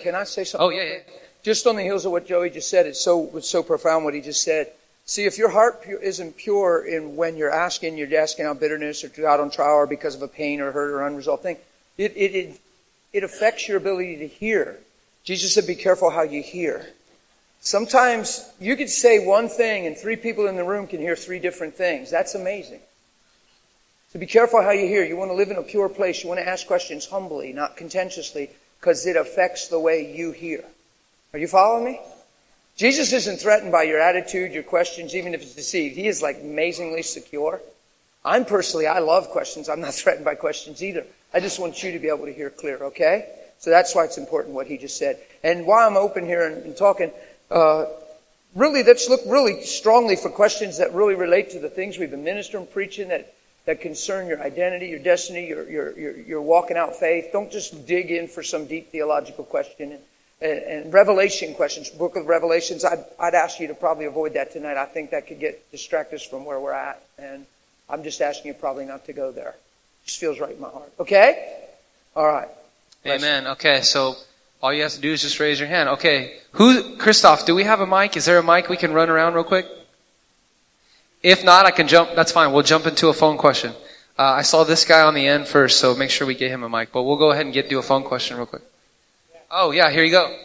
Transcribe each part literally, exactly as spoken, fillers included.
can I say something? Oh, yeah, yeah. Just on the heels of what Joey just said, it's so, it's so profound what he just said. See, if your heart pu- isn't pure in when you're asking, you're asking out bitterness or out on trial or because of a pain or hurt or unresolved thing, it, it, it, it affects your ability to hear. Jesus said, be careful how you hear. Sometimes you could say one thing and three people in the room can hear three different things. That's amazing. So be careful how you hear. You want to live in a pure place. You want to ask questions humbly, not contentiously, because it affects the way you hear. Are you following me? Jesus isn't threatened by your attitude, your questions, even if it's deceived. He is like amazingly secure. I'm personally, I love questions. I'm not threatened by questions either. I just want you to be able to hear clear, okay? So that's why it's important what he just said. And while I'm open here and, and talking, uh, really let's look really strongly for questions that really relate to the things we've been ministering, preaching, that, that concern your identity, your destiny, your, your, your, your walking out faith. Don't just dig in for some deep theological question. And, and, and revelation questions, book of Revelations, I'd, I'd ask you to probably avoid that tonight. I think that could get distract us from where we're at. And I'm just asking you probably not to go there. It just feels right in my heart. Okay? All right. Amen. Okay, so all you have to do is just raise your hand. Okay, who, Christoph, do we have a mic? Is there a mic we can run around real quick? If not, I can jump. That's fine. We'll jump into a phone question. Uh, I saw this guy on the end first, so make sure we get him a mic. But we'll go ahead and get do a phone question real quick. Oh, yeah, here you go.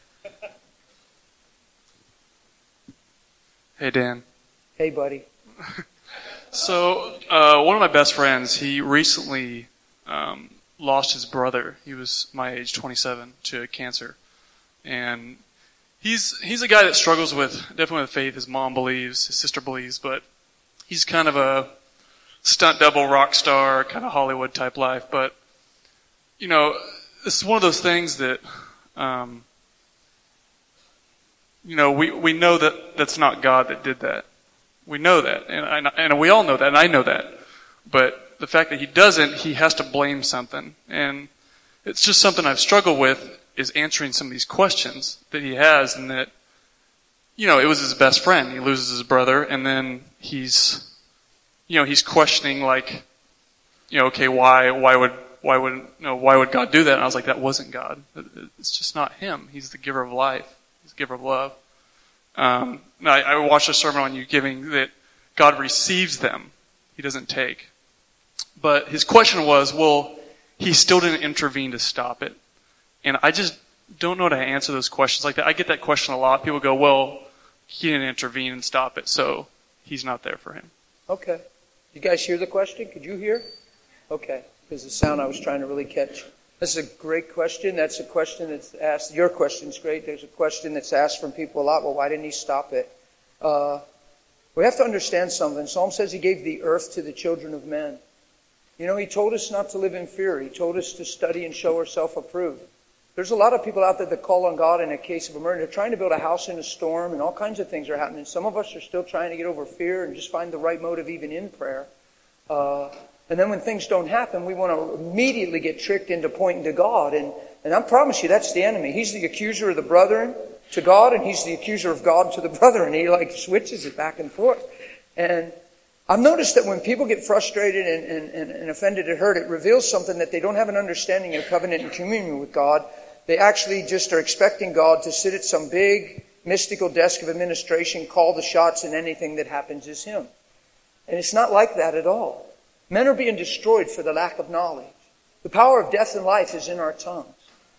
Hey, Dan. Hey, buddy. So, uh, one of my best friends, he recently um, lost his brother. He was my age, twenty-seven, to cancer. And he's he's a guy that struggles with, definitely with faith. His mom believes, his sister believes, but he's kind of a stunt double, rock star, kind of Hollywood type life. But, you know, this is one of those things that, um, you know, we, we know that that's not God that did that. We know that, and, I, and we all know that, and I know that. But the fact that he doesn't, he has to blame something. And it's just something I've struggled with, is answering some of these questions that he has, and that, you know, it was his best friend. He loses his brother, and then he's, you know, he's questioning, like, you know, okay, why, why would, why would, you know, why would God do that? And I was like, that wasn't God. It's just not him. He's the giver of life. He's the giver of love. Um, I, I watched a sermon on you giving that God receives them. He doesn't take. But his question was, well, he still didn't intervene to stop it. And I just don't know how to answer those questions like that. I get that question a lot. People go, well, he didn't intervene and stop it, so he's not there for him. Okay. You guys hear the question? Could you hear? Okay. Because the sound I was trying to really catch. This is a great question. That's a question that's asked. Your question's great. There's a question that's asked from people a lot. Well, why didn't he stop it? Uh, we have to understand something. Psalm says he gave the earth to the children of men. You know, he told us not to live in fear. He told us to study and show ourselves approved. There's a lot of people out there that call on God in a case of a murder. They're trying to build a house in a storm, and all kinds of things are happening. Some of us are still trying to get over fear and just find the right motive even in prayer. Uh, And then when things don't happen, we want to immediately get tricked into pointing to God. And, and I promise you, that's the enemy. He's the accuser of the brethren to God, and he's the accuser of God to the brethren. He like switches it back and forth. And I've noticed that when people get frustrated and, and, and, and offended and hurt, it reveals something that they don't have an understanding of covenant and communion with God. They actually just are expecting God to sit at some big mystical desk of administration, call the shots, and anything that happens is him. And it's not like that at all. Men are being destroyed for the lack of knowledge. The power of death and life is in our tongues.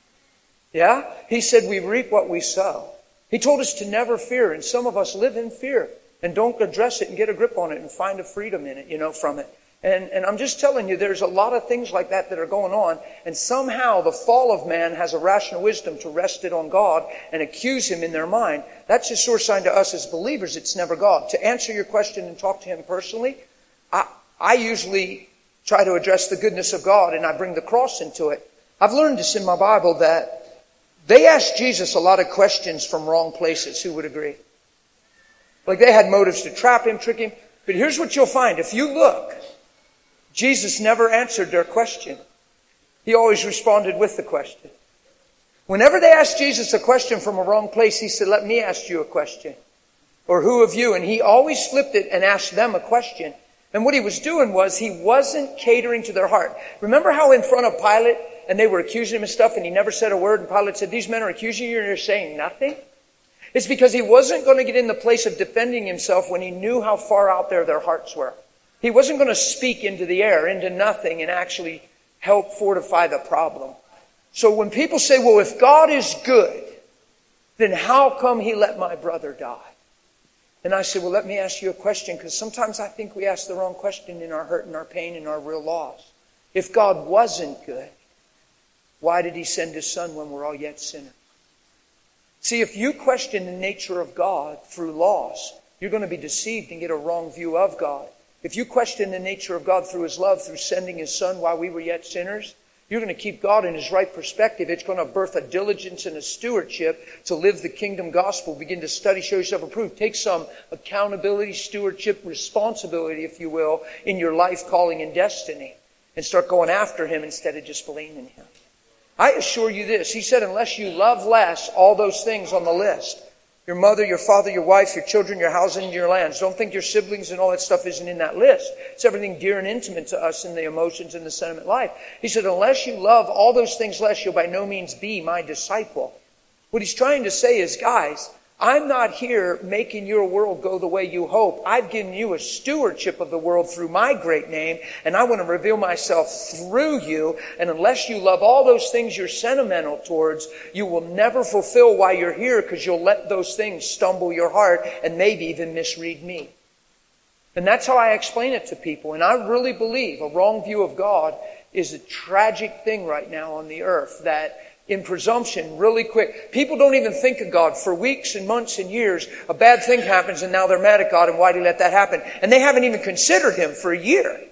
Yeah? He said we reap what we sow. He told us to never fear, and some of us live in fear and don't address it and get a grip on it and find a freedom in it, you know, from it. And, and I'm just telling you, there's a lot of things like that that are going on, and somehow the fall of man has a rational wisdom to rest it on God and accuse him in their mind. That's a sure sign to us as believers it's never God. To answer your question and talk to him personally, I... I usually try to address the goodness of God, and I bring the cross into it. I've learned this in my Bible that they asked Jesus a lot of questions from wrong places. Who would agree? Like they had motives to trap him, trick him. But here's what you'll find. If you look, Jesus never answered their question. He always responded with the question. Whenever they asked Jesus a question from a wrong place, he said, let me ask you a question. Or who of you? And he always flipped it and asked them a question. And what he was doing was he wasn't catering to their heart. Remember how in front of Pilate, and they were accusing him of stuff, and he never said a word, and Pilate said, these men are accusing you and you're saying nothing? It's because he wasn't going to get in the place of defending himself when he knew how far out there their hearts were. He wasn't going to speak into the air, into nothing, and actually help fortify the problem. So when people say, well, if God is good, then how come he let my brother die? And I said, well, let me ask you a question, because sometimes I think we ask the wrong question in our hurt and our pain and our real loss. If God wasn't good, why did he send his son when we're all yet sinners? See, if you question the nature of God through loss, you're going to be deceived and get a wrong view of God. If you question the nature of God through his love, through sending his son while we were yet sinners, you're going to keep God in his right perspective. It's going to birth a diligence and a stewardship to live the kingdom gospel. Begin to study, show yourself approved. Take some accountability, stewardship, responsibility, if you will, in your life, calling, and destiny. And start going after him instead of just blaming him. I assure you this. He said, unless you love less, all those things on the list, your mother, your father, your wife, your children, your housing, and your lands. Don't think your siblings and all that stuff isn't in that list. It's everything dear and intimate to us in the emotions and the sentiment life. He said, unless you love all those things less, you'll by no means be my disciple. What he's trying to say is, guys, I'm not here making your world go the way you hope. I've given you a stewardship of the world through my great name, and I want to reveal myself through you. And unless you love all those things you're sentimental towards, you will never fulfill why you're here, because you'll let those things stumble your heart and maybe even misread me. And that's how I explain it to people. And I really believe a wrong view of God is a tragic thing right now on the earth, that in presumption, really quick. People don't even think of God for weeks and months and years. A bad thing happens and now they're mad at God, and why did he let that happen? And they haven't even considered him for a year.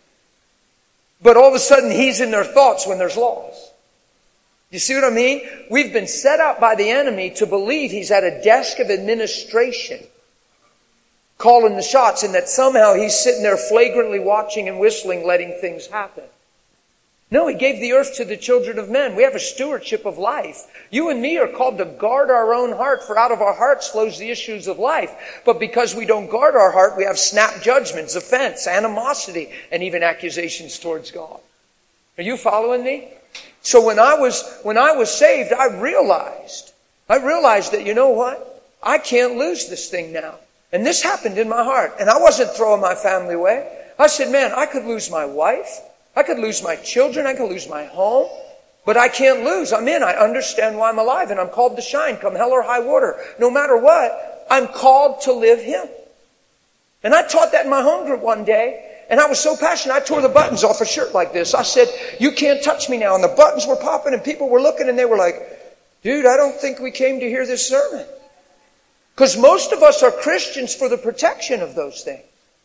But all of a sudden he's in their thoughts when there's loss. You see what I mean? We've been set up by the enemy to believe he's at a desk of administration, calling the shots, and that somehow he's sitting there flagrantly watching and whistling, letting things happen. No, he gave the earth to the children of men. We have a stewardship of life. You and me are called to guard our own heart, for out of our hearts flows the issues of life. But because we don't guard our heart, we have snap judgments, offense, animosity, and even accusations towards God. Are you following me? So when I was, when I was saved, I realized, I realized that, you know what? I can't lose this thing now. And this happened in my heart. And I wasn't throwing my family away. I said, man, I could lose my wife. I could lose my children. I could lose my home. But I can't lose. I'm in. I understand why I'm alive. And I'm called to shine, come hell or high water. No matter what, I'm called to live him. And I taught that in my home group one day. And I was so passionate, I tore the buttons off a shirt like this. I said, you can't touch me now. And the buttons were popping and people were looking and they were like, dude, I don't think we came to hear this sermon. Because most of us are Christians for the protection of those things.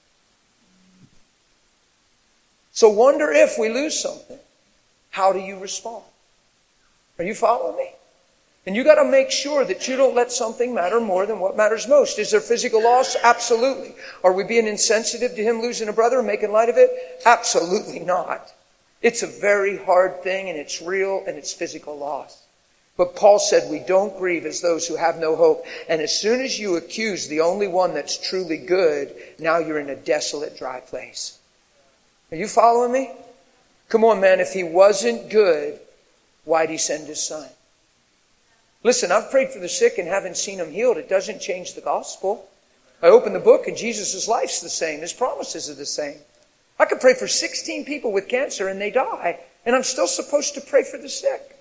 So wonder if we lose something, how do you respond? Are you following me? And you got to make sure that you don't let something matter more than what matters most. Is there physical loss? Absolutely. Are we being insensitive to him losing a brother and making light of it? Absolutely not. It's a very hard thing, and it's real, and it's physical loss. But Paul said we don't grieve as those who have no hope. And as soon as you accuse the only one that's truly good, now you're in a desolate, dry place. Are you following me? Come on, man. If he wasn't good, why'd he send his son? Listen, I've prayed for the sick and haven't seen them healed. It doesn't change the gospel. I open the book and Jesus' life's the same. His promises are the same. I could pray for sixteen people with cancer and they die, and I'm still supposed to pray for the sick.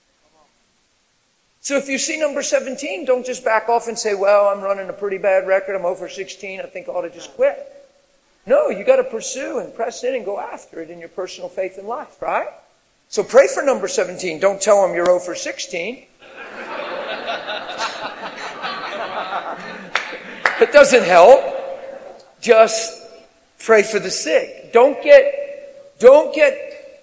So if you see number seventeen, don't just back off and say, well, I'm running a pretty bad record. I'm over sixteen. I think I ought to just quit. No, you got to pursue and press in and go after it in your personal faith and life, right? So pray for number seventeen. Don't tell them you're over sixteen. It doesn't help. Just pray for the sick. Don't get, don't get,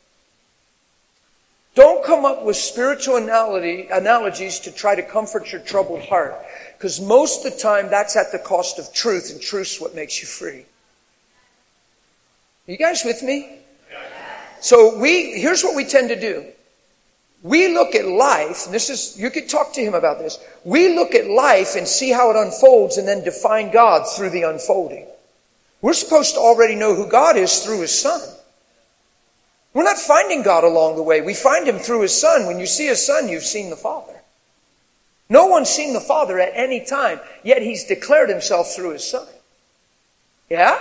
don't come up with spiritual analogy, analogies to try to comfort your troubled heart. Because most of the time that's at the cost of truth, and truth's what makes you free. Are you guys with me? So we, here's what we tend to do. We look at life, and this is, you could talk to him about this. We look at life and see how it unfolds and then define God through the unfolding. We're supposed to already know who God is through his son. We're not finding God along the way. We find him through his Son. When you see his Son, you've seen the Father. No one's seen the Father at any time, yet he's declared himself through his Son. Yeah?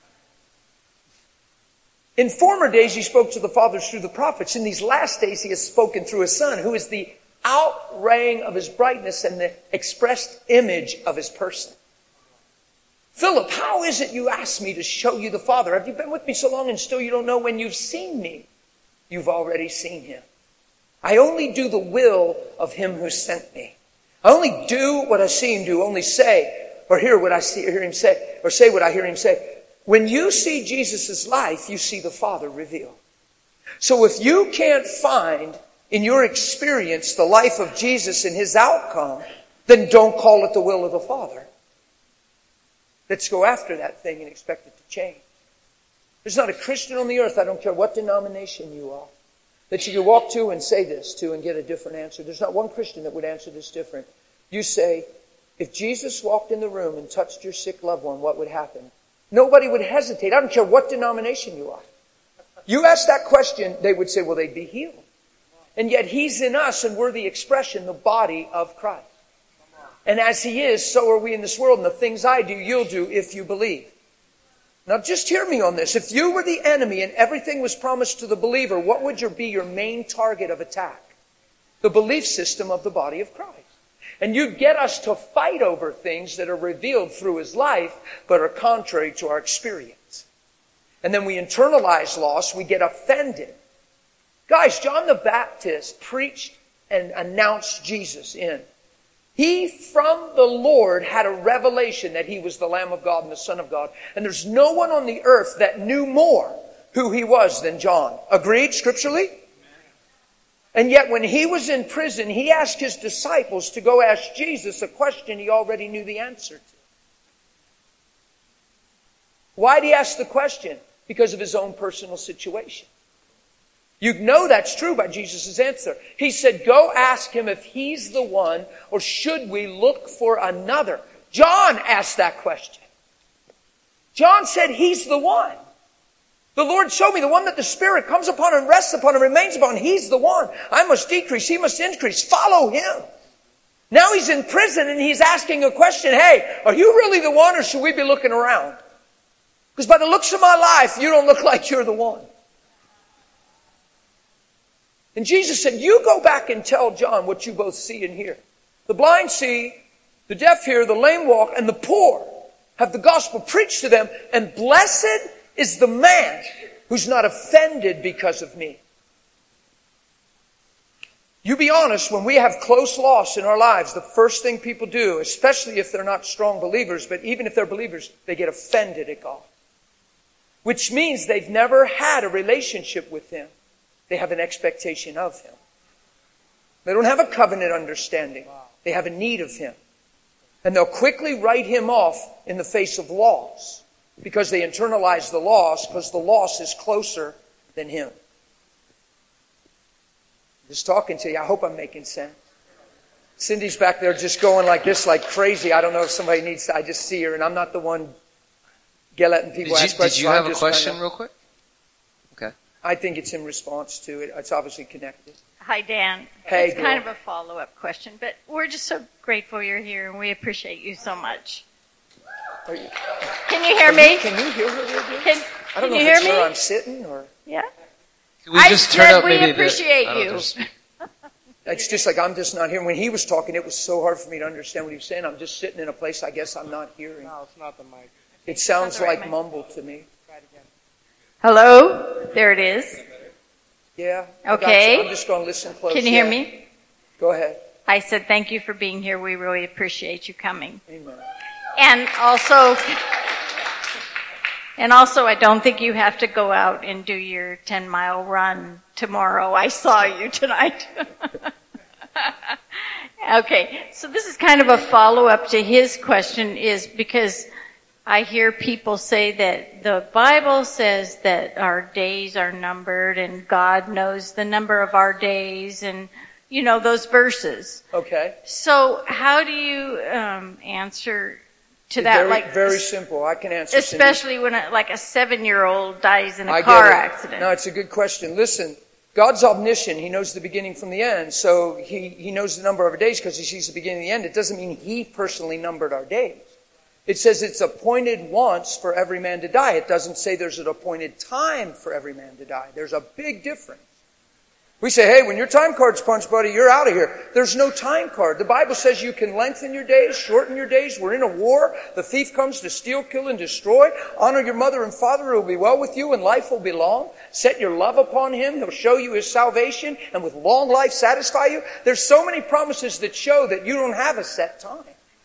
In former days, he spoke to the fathers through the prophets. In these last days, he has spoken through his Son, who is the outraying of his brightness and the expressed image of his person. Philip, how is it you asked me to show you the Father? Have you been with me so long and still you don't know when you've seen me? You've already seen him. I only do the will of him who sent me. I only do what I see him do, only say or hear what I see, hear him say, or say what I hear him say. When you see Jesus' life, you see the Father revealed. So if you can't find in your experience the life of Jesus and his outcome, then don't call it the will of the Father. Let's go after that thing and expect it to change. There's not a Christian on the earth, I don't care what denomination you are, that you can walk to and say this to and get a different answer. There's not one Christian that would answer this different. You say, if Jesus walked in the room and touched your sick loved one, what would happen? Nobody would hesitate. I don't care what denomination you are. You ask that question, they would say, well, they'd be healed. And yet he's in us and we're the expression, the body of Christ. And as he is, so are we in this world. And the things I do, you'll do if you believe. Now just hear me on this. If you were the enemy and everything was promised to the believer, what would your, be your main target of attack? The belief system of the body of Christ. And you'd get us to fight over things that are revealed through his life, but are contrary to our experience. And then we internalize loss, we get offended. Guys, John the Baptist preached and announced Jesus in. He, from the Lord, had a revelation that he was the Lamb of God and the Son of God. And there's no one on the earth that knew more who he was than John. Agreed, scripturally? And yet when he was in prison, he asked his disciples to go ask Jesus a question he already knew the answer to. Why did he ask the question? Because of his own personal situation. You'd know that's true by Jesus' answer. He said, go ask him if he's the one, or should we look for another? John asked that question. John said, he's the one. The Lord showed me the one that the Spirit comes upon and rests upon and remains upon. He's the one. I must decrease. He must increase. Follow him. Now he's in prison and he's asking a question. Hey, are you really the one or should we be looking around? Because by the looks of my life, you don't look like you're the one. And Jesus said, you go back and tell John what you both see and hear. The blind see, the deaf hear, the lame walk, and the poor have the gospel preached to them. And blessed is the man who's not offended because of me. You be honest, when we have close loss in our lives, the first thing people do, especially if they're not strong believers, but even if they're believers, they get offended at God. Which means they've never had a relationship with him. They have an expectation of him. They don't have a covenant understanding. They have a need of him. And they'll quickly write him off in the face of loss because they internalize the loss because the loss is closer than him. Just talking to you. I hope I'm making sense. Cindy's back there just going like this, like crazy. I don't know if somebody needs to. I just see her, and I'm not the one letting people did you, ask questions. Did you have a question kinda, real quick? Okay. I think it's in response to it. It's obviously connected. Hi, Dan. Hey, it's girl. kind of a follow-up question, but we're just so grateful you're here, and we appreciate you so much. Are you, can you hear me? You, can you hear her? Can, can, I don't can know you if it's hear me? where I'm sitting or... Yeah. Can we I just said turn up we maybe appreciate the, you. Just... It's just like I'm just not hearing. When he was talking, it was so hard for me to understand what he was saying. I'm just sitting in a place I guess I'm not hearing. No, it's not the mic. It sounds right like mic. mumble to me. Try it again. Hello? There it is. Yeah. I got Okay. you. I'm just going to listen close. Can you Yeah. hear me? Go ahead. I said thank you for being here. We really appreciate you coming. Amen. And also, and also, I don't think you have to go out and do your ten-mile run tomorrow. I saw you tonight. Okay, so this is kind of a follow-up to his question, is because I hear people say that the Bible says that our days are numbered and God knows the number of our days, and you know those verses. Okay. So how do you um, answer to that? Very, like very simple. I can answer. Especially Cindy. when a, like a seven-year-old dies in a I car get it. accident. No, it's a good question. Listen, God's omniscient. He knows the beginning from the end. So he, he knows the number of our days because he sees the beginning and the end. It doesn't mean he personally numbered our days. It says it's appointed once for every man to die. It doesn't say there's an appointed time for every man to die. There's a big difference. We say, hey, when your time card's punched, buddy, you're out of here. There's no time card. The Bible says you can lengthen your days, shorten your days. We're in a war. The thief comes to steal, kill, and destroy. Honor your mother and father. It will be well with you, and life will be long. Set your love upon him. He'll show you his salvation, and with long life satisfy you. There's so many promises that show that you don't have a set time.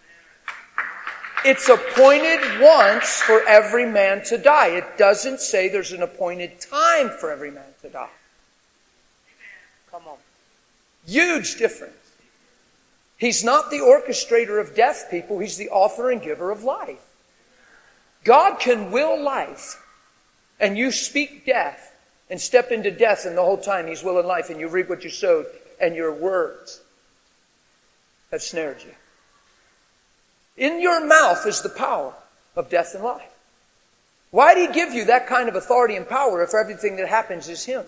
It's appointed once for every man to die. It doesn't say there's an appointed time for every man to die. Come on. Huge difference. He's not the orchestrator of death, people. He's the author and giver of life. God can will life, and you speak death and step into death, and the whole time He's willing life, and you reap what you sowed, and your words have snared you. In your mouth is the power of death and life. Why did He give you that kind of authority and power if everything that happens is Him?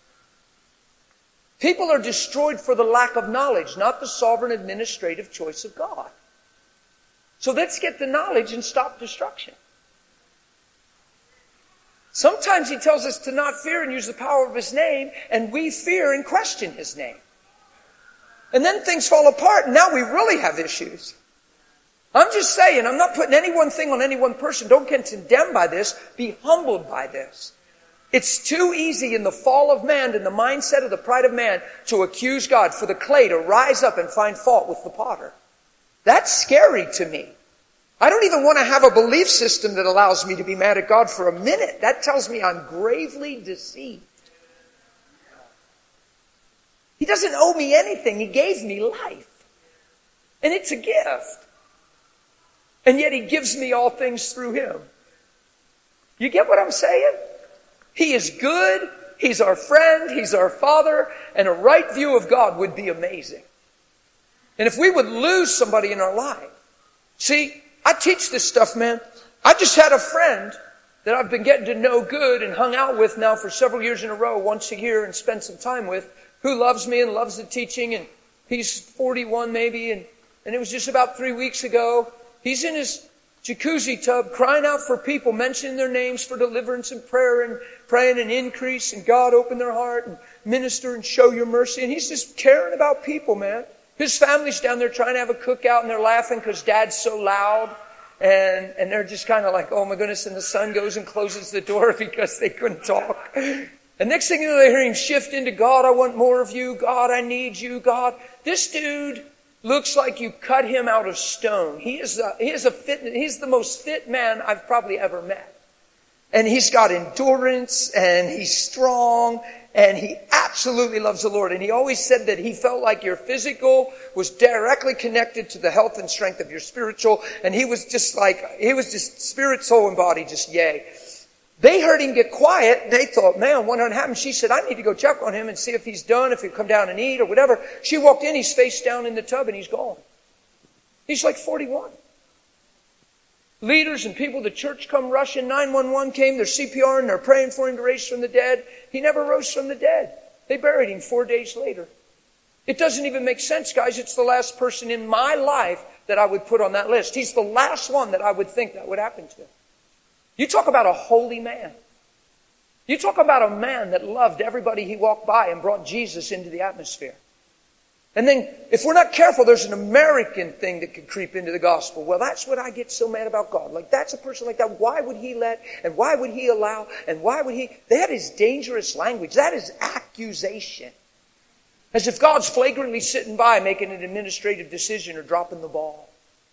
People are destroyed for the lack of knowledge, not the sovereign administrative choice of God. So let's get the knowledge and stop destruction. Sometimes He tells us to not fear and use the power of His name, and we fear and question His name. And then things fall apart, and now we really have issues. I'm just saying, I'm not putting any one thing on any one person. Don't get condemned by this. Be humbled by this. It's too easy in the fall of man, in the mindset of the pride of man, to accuse God, for the clay to rise up and find fault with the potter. That's scary to me. I don't even want to have a belief system that allows me to be mad at God for a minute. That tells me I'm gravely deceived. He doesn't owe me anything. He gave me life. And it's a gift. And yet He gives me all things through Him. You get what I'm saying? He is good. He's our friend. He's our Father. And a right view of God would be amazing. And if we would lose somebody in our life. See, I teach this stuff, man. I just had a friend that I've been getting to know good and hung out with now for several years in a row, once a year, and spent some time with, who loves me and loves the teaching. And he's forty-one maybe. And, and it was just about three weeks ago. He's in his jacuzzi tub crying out for people, mentioning their names for deliverance and prayer, and praying an increase, and God open their heart and minister and show your mercy. And he's just caring about people, man. His family's down there trying to have a cookout, and they're laughing because Dad's so loud. And, and they're just kind of like, oh my goodness. And the son goes and closes the door because they couldn't talk. And next thing you know, they hear him shift into, God, I want more of you. God, I need you. God, this dude looks like you cut him out of stone. He is a, he is a fit, he's the most fit man I've probably ever met. And he's got endurance, and he's strong, and he absolutely loves the Lord. And he always said that he felt like your physical was directly connected to the health and strength of your spiritual. And he was just like, he was just spirit, soul, and body, just yay. They heard him get quiet. They thought, man, what happened? She said, I need to go check on him and see if he's done, if he'll come down and eat or whatever. She walked in, he's face down in the tub, and he's gone. He's like forty-one. Leaders and people of the church come rushing. nine one one came, they're C P R, and they're praying for him to raise from the dead. He never rose from the dead. They buried him four days later. It doesn't even make sense, guys. It's the last person in my life that I would put on that list. He's the last one that I would think that would happen to. You talk about a holy man. You talk about a man that loved everybody he walked by and brought Jesus into the atmosphere. And then, if we're not careful, there's an American thing that could creep into the gospel. Well, that's what I get so mad about God. Like, that's a person like that. Why would He let, and why would He allow, and why would He? That is dangerous language. That is accusation. As if God's flagrantly sitting by making an administrative decision or dropping the ball.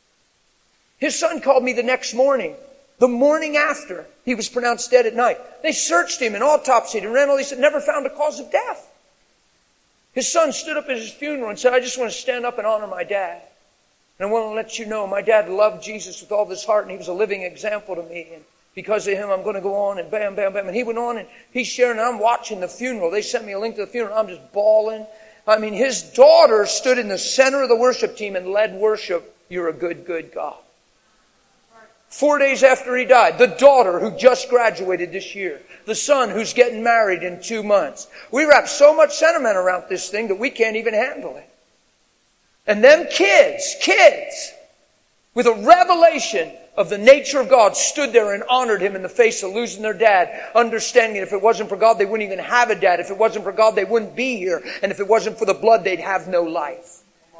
His son called me the next morning. The morning after he was pronounced dead at night. They searched him and autopsied and ran all these, never found a cause of death. His son stood up at his funeral and said, I just want to stand up and honor my dad. And I want to let you know, my dad loved Jesus with all of his heart, and he was a living example to me. And because of him, I'm going to go on, and bam, bam, bam. And he went on, and he's sharing, and I'm watching the funeral. They sent me a link to the funeral. I'm just bawling. I mean, his daughter stood in the center of the worship team and led worship. You're a good, good God. Four days after he died, the daughter who just graduated this year, the son who's getting married in two months. We wrap so much sentiment around this thing that we can't even handle it. And them kids, kids, with a revelation of the nature of God, stood there and honored him in the face of losing their dad, understanding if it wasn't for God, they wouldn't even have a dad. If it wasn't for God, they wouldn't be here. And if it wasn't for the blood, they'd have no life.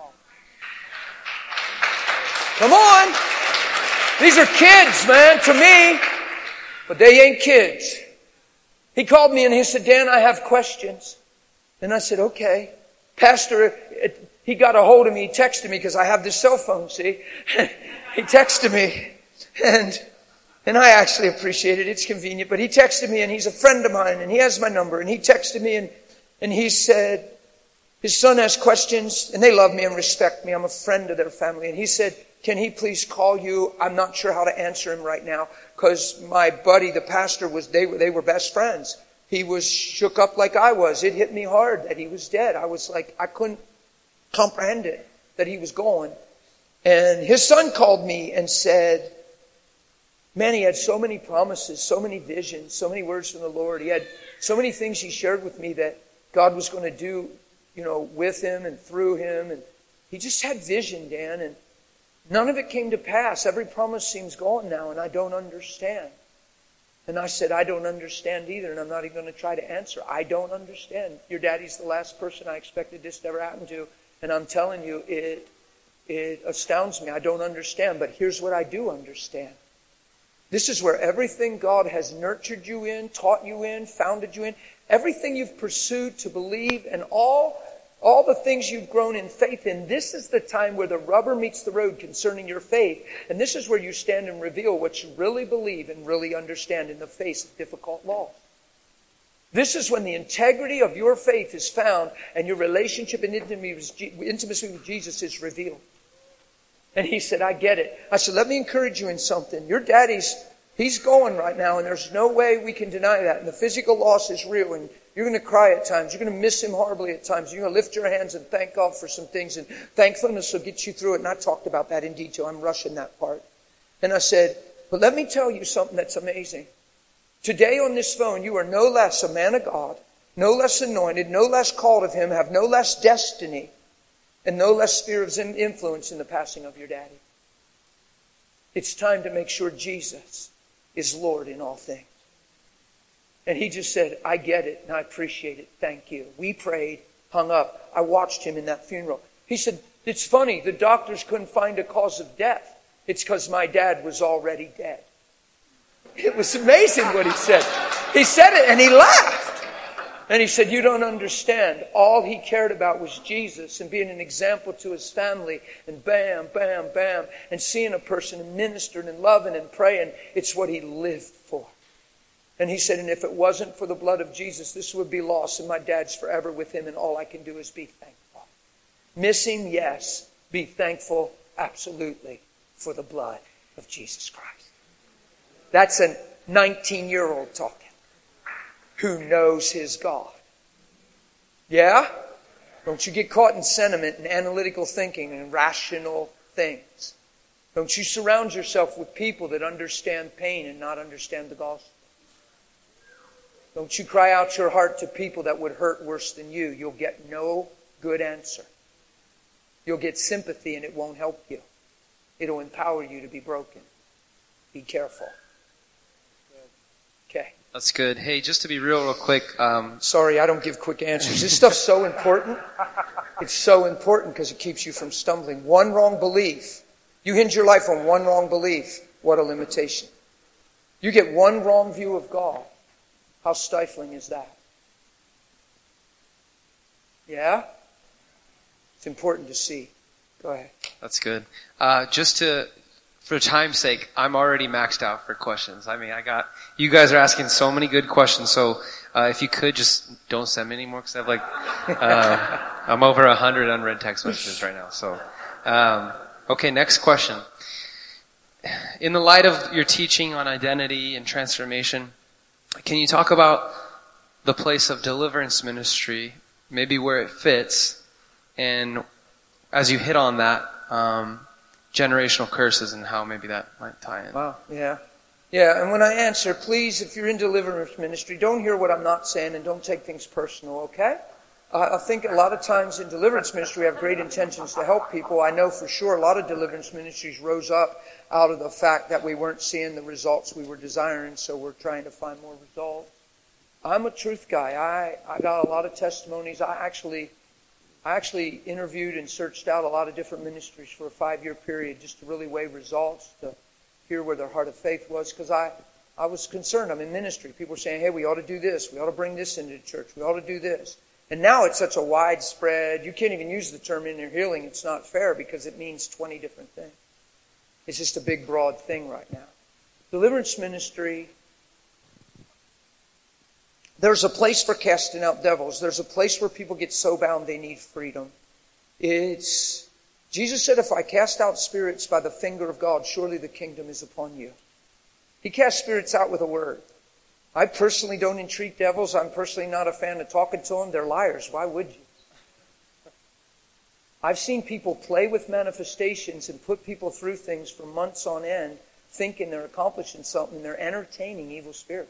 Come on. These are kids, man, to me. But they ain't kids. He called me and he said, Dan, I have questions. And I said, okay. Pastor, it, he got a hold of me. He texted me because I have this cell phone, see. He texted me. And and I actually appreciate it. It's convenient. But he texted me and he's a friend of mine and he has my number. And he texted me and, and he said, his son has questions and they love me and respect me. I'm a friend of their family. And he said, can he please call you? I'm not sure how to answer him right now because my buddy, the pastor, was they were they were best friends. He was shook up like I was. It hit me hard that he was dead. I was like, I couldn't comprehend it, that he was gone. And his son called me and said, man, he had so many promises, so many visions, so many words from the Lord. He had so many things he shared with me that God was going to do, you know, with him and through him. And he just had vision, Dan, and none of it came to pass. Every promise seems gone now, and I don't understand. And I said, I don't understand either, and I'm not even going to try to answer. I don't understand. Your daddy's the last person I expected this to ever happen to, and I'm telling you, it it astounds me. I don't understand, but here's what I do understand. This is where everything God has nurtured you in, taught you in, founded you in, everything you've pursued to believe, and all All the things you've grown in faith in, this is the time where the rubber meets the road concerning your faith. And this is where you stand and reveal what you really believe and really understand in the face of difficult law. This is when the integrity of your faith is found and your relationship and intimacy with Jesus is revealed. And he said, I get it. I said, let me encourage you in something. Your daddy's, he's going right now, and there's no way we can deny that. And the physical loss is real, and you're going to cry at times. You're going to miss him horribly at times. You're going to lift your hands and thank God for some things. And thankfulness will get you through it. And I talked about that in detail. I'm rushing that part. And I said, but let me tell you something that's amazing. Today on this phone, you are no less a man of God, no less anointed, no less called of him, have no less destiny, and no less sphere of influence in the passing of your daddy. It's time to make sure Jesus is Lord in all things. And he just said, I get it and I appreciate it. Thank you. We prayed, hung up. I watched him in that funeral. He said, it's funny. The doctors couldn't find a cause of death. It's because my dad was already dead. It was amazing what he said. He said it and he laughed. And he said, you don't understand. All he cared about was Jesus and being an example to his family. And bam, bam, bam. And seeing a person and ministering and loving and praying. It's what he lived for. And he said, and if it wasn't for the blood of Jesus, this would be lost. And my dad's forever with him. And all I can do is be thankful. Missing, yes. Be thankful, absolutely, for the blood of Jesus Christ. That's a nineteen-year-old talking. Who knows his God. Yeah? Don't you get caught in sentiment and analytical thinking and rational things. Don't you surround yourself with people that understand pain and not understand the gospel. Don't you cry out your heart to people that would hurt worse than you. You'll get no good answer. You'll get sympathy and it won't help you. It'll empower you to be broken. Be careful. Okay. That's good. Hey, just to be real, real quick. Um, Sorry, I don't give quick answers. This stuff's so important. It's so important because it keeps you from stumbling. One wrong belief. You hinge your life on one wrong belief. What a limitation. You get one wrong view of God. How stifling is that? Yeah? It's important to see. Go ahead. That's good. Uh, just to... For time's sake, I'm already maxed out for questions. I mean, I got, you guys are asking so many good questions, so uh, if you could just don't send me anymore, because I have like, uh, I'm over a hundred unread text messages right now. So, um, okay, next question. In the light of your teaching on identity and transformation, can you talk about the place of deliverance ministry, maybe where it fits, and as you hit on that, um, generational curses and how maybe that might tie in. Wow, yeah. Yeah, and when I answer, please, if you're in deliverance ministry, don't hear what I'm not saying and don't take things personal, okay? Uh, I think a lot of times in deliverance ministry we have great intentions to help people. I know for sure a lot of deliverance ministries rose up out of the fact that we weren't seeing the results we were desiring, so we're trying to find more results. I'm a truth guy. I, I got a lot of testimonies. I actually I actually interviewed and searched out a lot of different ministries for a five-year period just to really weigh results, to hear where their heart of faith was, because I, I was concerned. I'm in ministry. People were saying, hey, we ought to do this. We ought to bring this into the church. We ought to do this. And now it's such a widespread, you can't even use the term inner healing. It's not fair because it means twenty different things. It's just a big, broad thing right now. Deliverance ministry, there's a place for casting out devils. There's a place where people get so bound they need freedom. It's, Jesus said, if I cast out spirits by the finger of God, surely the kingdom is upon you. He cast spirits out with a word. I personally don't entreat devils. I'm personally not a fan of talking to them. They're liars. Why would you? I've seen people play with manifestations and put people through things for months on end, thinking they're accomplishing something. They're entertaining evil spirits.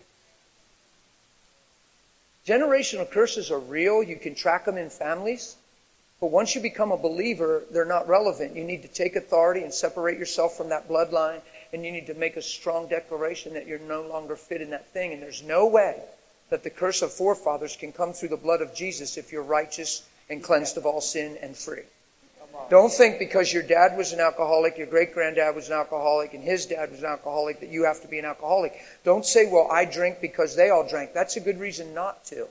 Generational curses are real. You can track them in families. But once you become a believer, they're not relevant. You need to take authority and separate yourself from that bloodline. And you need to make a strong declaration that you're no longer fit in that thing. And there's no way that the curse of forefathers can come through the blood of Jesus if you're righteous and cleansed of all sin and free. Don't think because your dad was an alcoholic, your great-granddad was an alcoholic, and his dad was an alcoholic that you have to be an alcoholic. Don't say, well, I drink because they all drank. That's a good reason not to.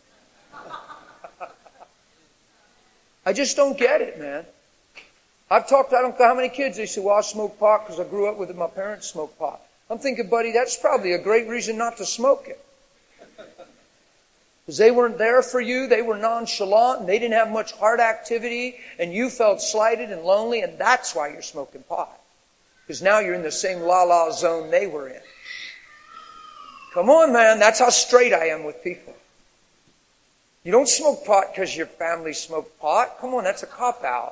I just don't get it, man. I've talked, I don't know how many kids, they say, well, I smoke pot because I grew up with it. My parents smoked pot. I'm thinking, buddy, that's probably a great reason not to smoke it. Because they weren't there for you, they were nonchalant, and they didn't have much heart activity, and you felt slighted and lonely, and that's why you're smoking pot. Because now you're in the same la-la zone they were in. Come on, man, that's how straight I am with people. You don't smoke pot because your family smoked pot. Come on, that's a cop-out.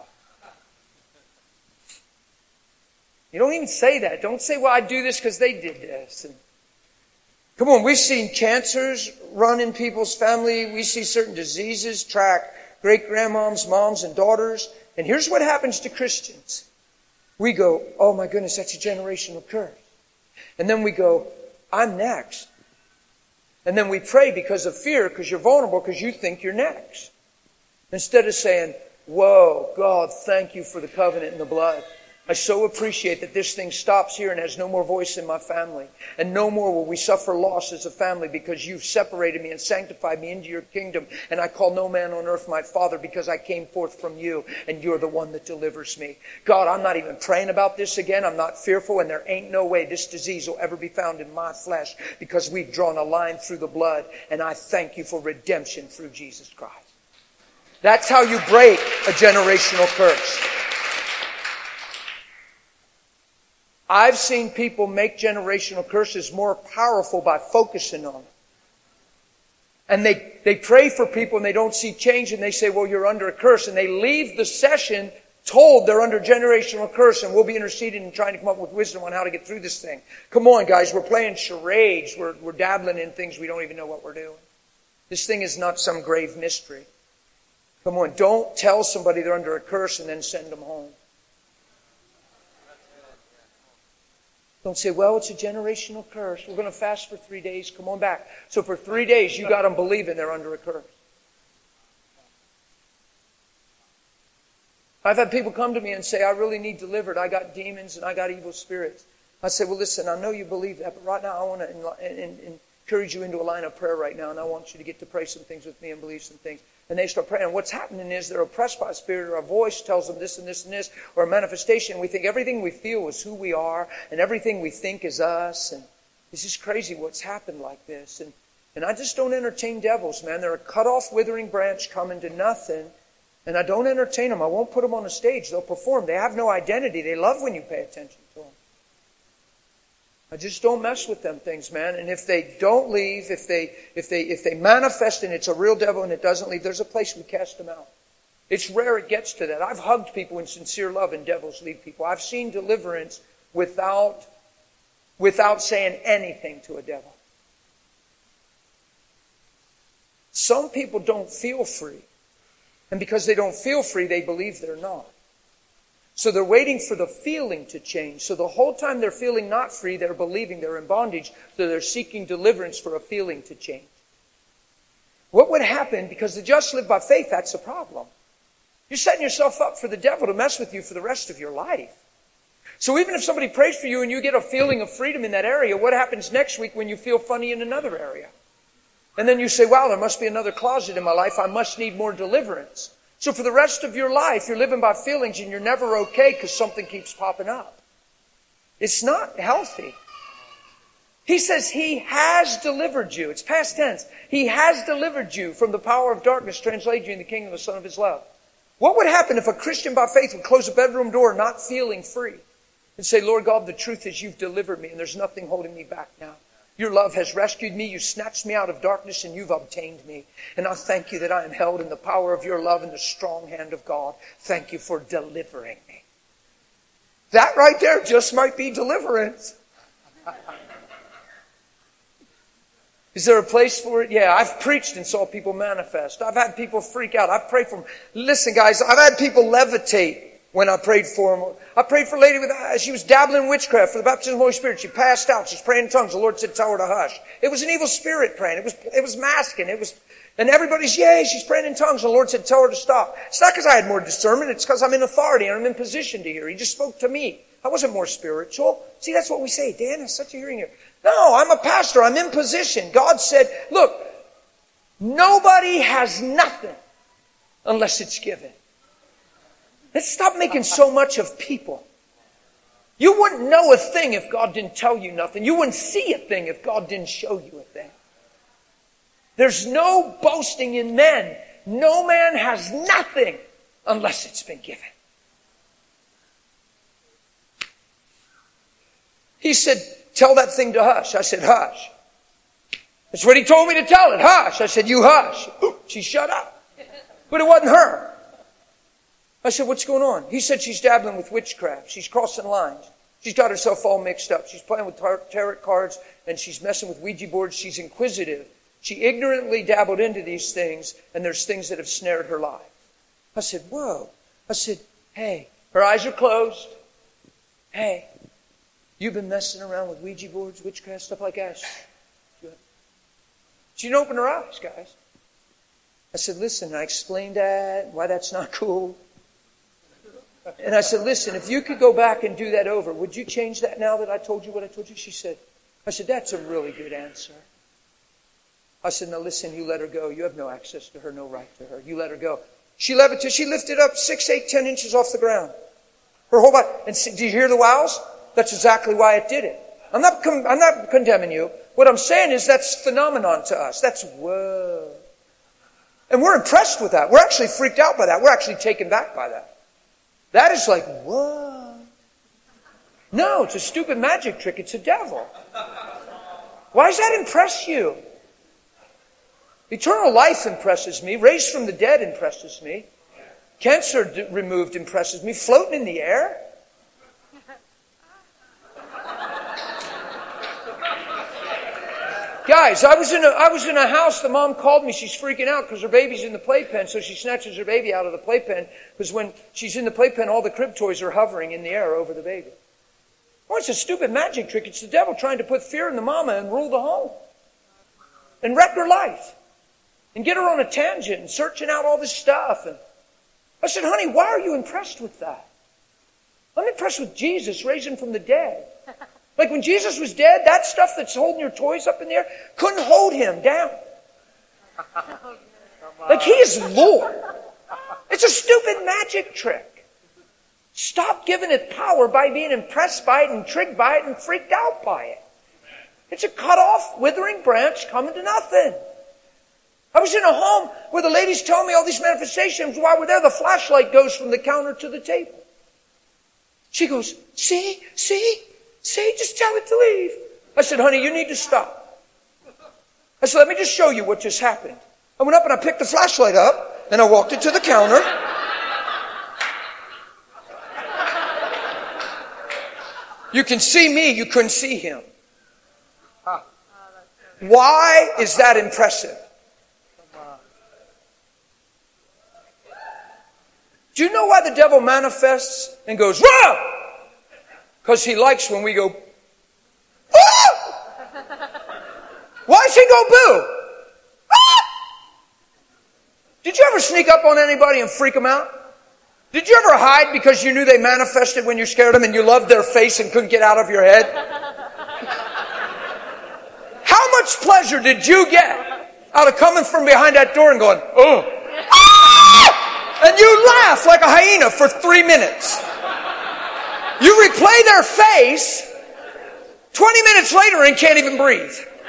You don't even say that. Don't say, well, I do this because they did this. And come on, we've seen cancers run in people's family. We see certain diseases track great-grandmoms, moms, and daughters. And here's what happens to Christians. We go, oh my goodness, that's a generational curse. And then we go, I'm next. And then we pray because of fear, because you're vulnerable, because you think you're next. Instead of saying, whoa, God, thank you for the covenant and the blood. I so appreciate that this thing stops here and has no more voice in my family. And no more will we suffer loss as a family because you've separated me and sanctified me into your kingdom. And I call no man on earth my father because I came forth from you and you're the one that delivers me. God, I'm not even praying about this again. I'm not fearful and there ain't no way this disease will ever be found in my flesh because we've drawn a line through the blood. And I thank you for redemption through Jesus Christ. That's how you break a generational curse. I've seen people make generational curses more powerful by focusing on it. And they, they pray for people and they don't see change and they say, well, you're under a curse. And they leave the session told they're under generational curse and we'll be interceding and trying to come up with wisdom on how to get through this thing. Come on, guys, we're playing charades. We're, we're dabbling in things we don't even know what we're doing. This thing is not some grave mystery. Come on, don't tell somebody they're under a curse and then send them home. Don't say, well, it's a generational curse. We're going to fast for three days. Come on back. So for three days, you got them believing they're under a curse. I've had people come to me and say, I really need delivered. I got demons and I got evil spirits. I say, well, listen, I know you believe that, but right now I want to encourage you into a line of prayer right now, and I want you to get to pray some things with me and believe some things. And they start praying. And what's happening is they're oppressed by a spirit, or a voice tells them this and this and this, or a manifestation. We think everything we feel is who we are, and everything we think is us. And this is crazy what's happened like this. And, and I just don't entertain devils, man. They're a cut-off, withering branch coming to nothing. And I don't entertain them. I won't put them on a stage. They'll perform. They have no identity. They love when you pay attention to them. I just don't mess with them things, man. And if they don't leave, if they if they if they manifest and it's a real devil and it doesn't leave, there's a place we cast them out. It's rare it gets to that. I've hugged people in sincere love and devils leave people. I've seen deliverance without, without saying anything to a devil. Some people don't feel free. And because they don't feel free, they believe they're not. So they're waiting for the feeling to change. So the whole time they're feeling not free, they're believing they're in bondage. So they're seeking deliverance for a feeling to change. What would happen, because the just live by faith, that's the problem. You're setting yourself up for the devil to mess with you for the rest of your life. So even if somebody prays for you and you get a feeling of freedom in that area, what happens next week when you feel funny in another area? And then you say, wow, there must be another closet in my life. I must need more deliverance. So for the rest of your life, you're living by feelings and you're never okay because something keeps popping up. It's not healthy. He says He has delivered you. It's past tense. He has delivered you from the power of darkness, translated you in the kingdom of the Son of His love. What would happen if a Christian by faith would close a bedroom door not feeling free and say, Lord God, the truth is you've delivered me and there's nothing holding me back now. Your love has rescued me. You snatched me out of darkness and you've obtained me. And I thank you that I am held in the power of your love and the strong hand of God. Thank you for delivering me. That right there just might be deliverance. Is there a place for it? Yeah, I've preached and saw people manifest. I've had people freak out. I've prayed for them. Listen, guys, I've had people levitate when I prayed for them. I prayed for a lady with, she was dabbling in witchcraft for the baptism of the Holy Spirit. She passed out. She's praying in tongues. The Lord said, tell her to hush. It was an evil spirit praying. It was, it was masking. It was, and everybody's, yay, she's praying in tongues. And the Lord said, tell her to stop. It's not because I had more discernment. It's because I'm in authority and I'm in position to hear. He just spoke to me. I wasn't more spiritual. See, that's what we say. Dan has such a hearing ear. No, I'm a pastor. I'm in position. God said, look, nobody has nothing unless it's given. Let's stop making so much of people. You wouldn't know a thing if God didn't tell you nothing. You wouldn't see a thing if God didn't show you a thing. There's no boasting in men. No man has nothing unless it's been given. He said, tell that thing to hush. I said, hush. That's what he told me to tell it. Hush. I said, you hush. She shut up. But it wasn't her. I said, what's going on? He said she's dabbling with witchcraft. She's crossing lines. She's got herself all mixed up. She's playing with tar- tarot cards and she's messing with Ouija boards. She's inquisitive. She ignorantly dabbled into these things and there's things that have snared her life. I said, whoa. I said, hey, her eyes are closed. Hey, you've been messing around with Ouija boards, witchcraft, stuff like that. She didn't open her eyes, guys. I said, listen, I explained that, why that's not cool. And I said, listen, if you could go back and do that over, would you change that now that I told you what I told you? She said, I said, that's a really good answer. I said, now listen, you let her go. You have no access to her, no right to her. You let her go. She levitated, she lifted up six, eight, ten inches off the ground. Her whole body. And see, do you hear the wows? That's exactly why it did it. I'm not, com- I'm not condemning you. What I'm saying is that's phenomenon to us. That's whoa. And we're impressed with that. We're actually freaked out by that. We're actually taken back by that. That is like, whoa. No, it's a stupid magic trick. It's a devil. Why does that impress you? Eternal life impresses me. Raised from the dead impresses me. Cancer d- removed impresses me. Floating in the air. Guys, I was in a, I was in a house, the mom called me, she's freaking out because her baby's in the playpen, so she snatches her baby out of the playpen, because when she's in the playpen, all the crib toys are hovering in the air over the baby. Oh, it's a stupid magic trick. It's the devil trying to put fear in the mama and rule the home. And wreck her life. And get her on a tangent and searching out all this stuff. And I said, honey, why are you impressed with that? I'm impressed with Jesus raising from the dead. Like when Jesus was dead, that stuff that's holding your toys up in the air couldn't hold him down. Like he is Lord. It's a stupid magic trick. Stop giving it power by being impressed by it and tricked by it and freaked out by it. It's a cut off, withering branch coming to nothing. I was in a home where the ladies telling me all these manifestations. While we're there, the flashlight goes from the counter to the table. She goes, see, see, see, just tell it to leave. I said, honey, you need to stop. I said, let me just show you what just happened. I went up and I picked the flashlight up and I walked it to the counter. You can see me, you couldn't see him. Why is that impressive? Do you know why the devil manifests and goes, whoa? Because he likes when we go, whoa! Why does he go boo? Ah! Did you ever sneak up on anybody and freak them out? Did you ever hide because you knew they manifested when you scared them and you loved their face and couldn't get out of your head? How much pleasure did you get out of coming from behind that door and going, oh, ah! And you laugh like a hyena for three minutes. You replay their face twenty minutes later and can't even breathe.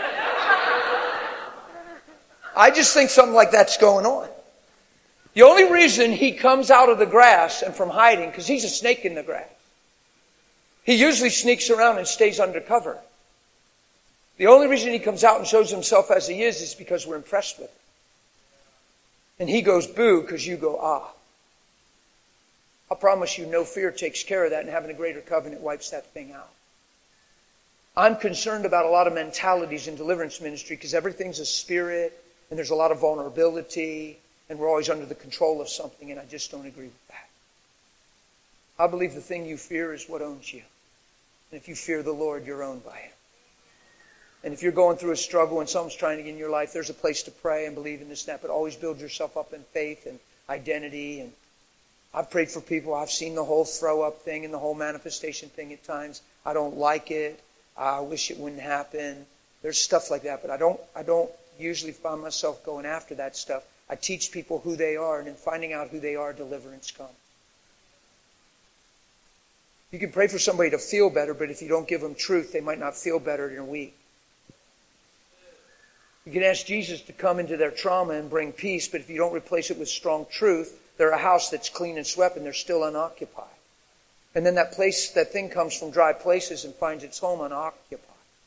I just think something like that's going on. The only reason he comes out of the grass and from hiding, because he's a snake in the grass. He usually sneaks around and stays undercover. The only reason he comes out and shows himself as he is is because we're impressed with him. And he goes boo because you go ah. I promise you no fear takes care of that, and having a greater covenant wipes that thing out. I'm concerned about a lot of mentalities in deliverance ministry because everything's a spirit and there's a lot of vulnerability and we're always under the control of something, and I just don't agree with that. I believe the thing you fear is what owns you. And if you fear the Lord, you're owned by Him. And if you're going through a struggle and something's trying to get in your life, there's a place to pray and believe in this and that, but always build yourself up in faith and identity. And I've prayed for people. I've seen the whole throw up thing and the whole manifestation thing at times. I don't like it. I wish it wouldn't happen. There's stuff like that, but I don't, I don't usually find myself going after that stuff. I teach people who they are, and in finding out who they are, deliverance comes. You can pray for somebody to feel better, but if you don't give them truth, they might not feel better in a week. You can ask Jesus to come into their trauma and bring peace, but if you don't replace it with strong truth, they're a house that's clean and swept and they're still unoccupied. And then that place, that thing comes from dry places and finds its home unoccupied.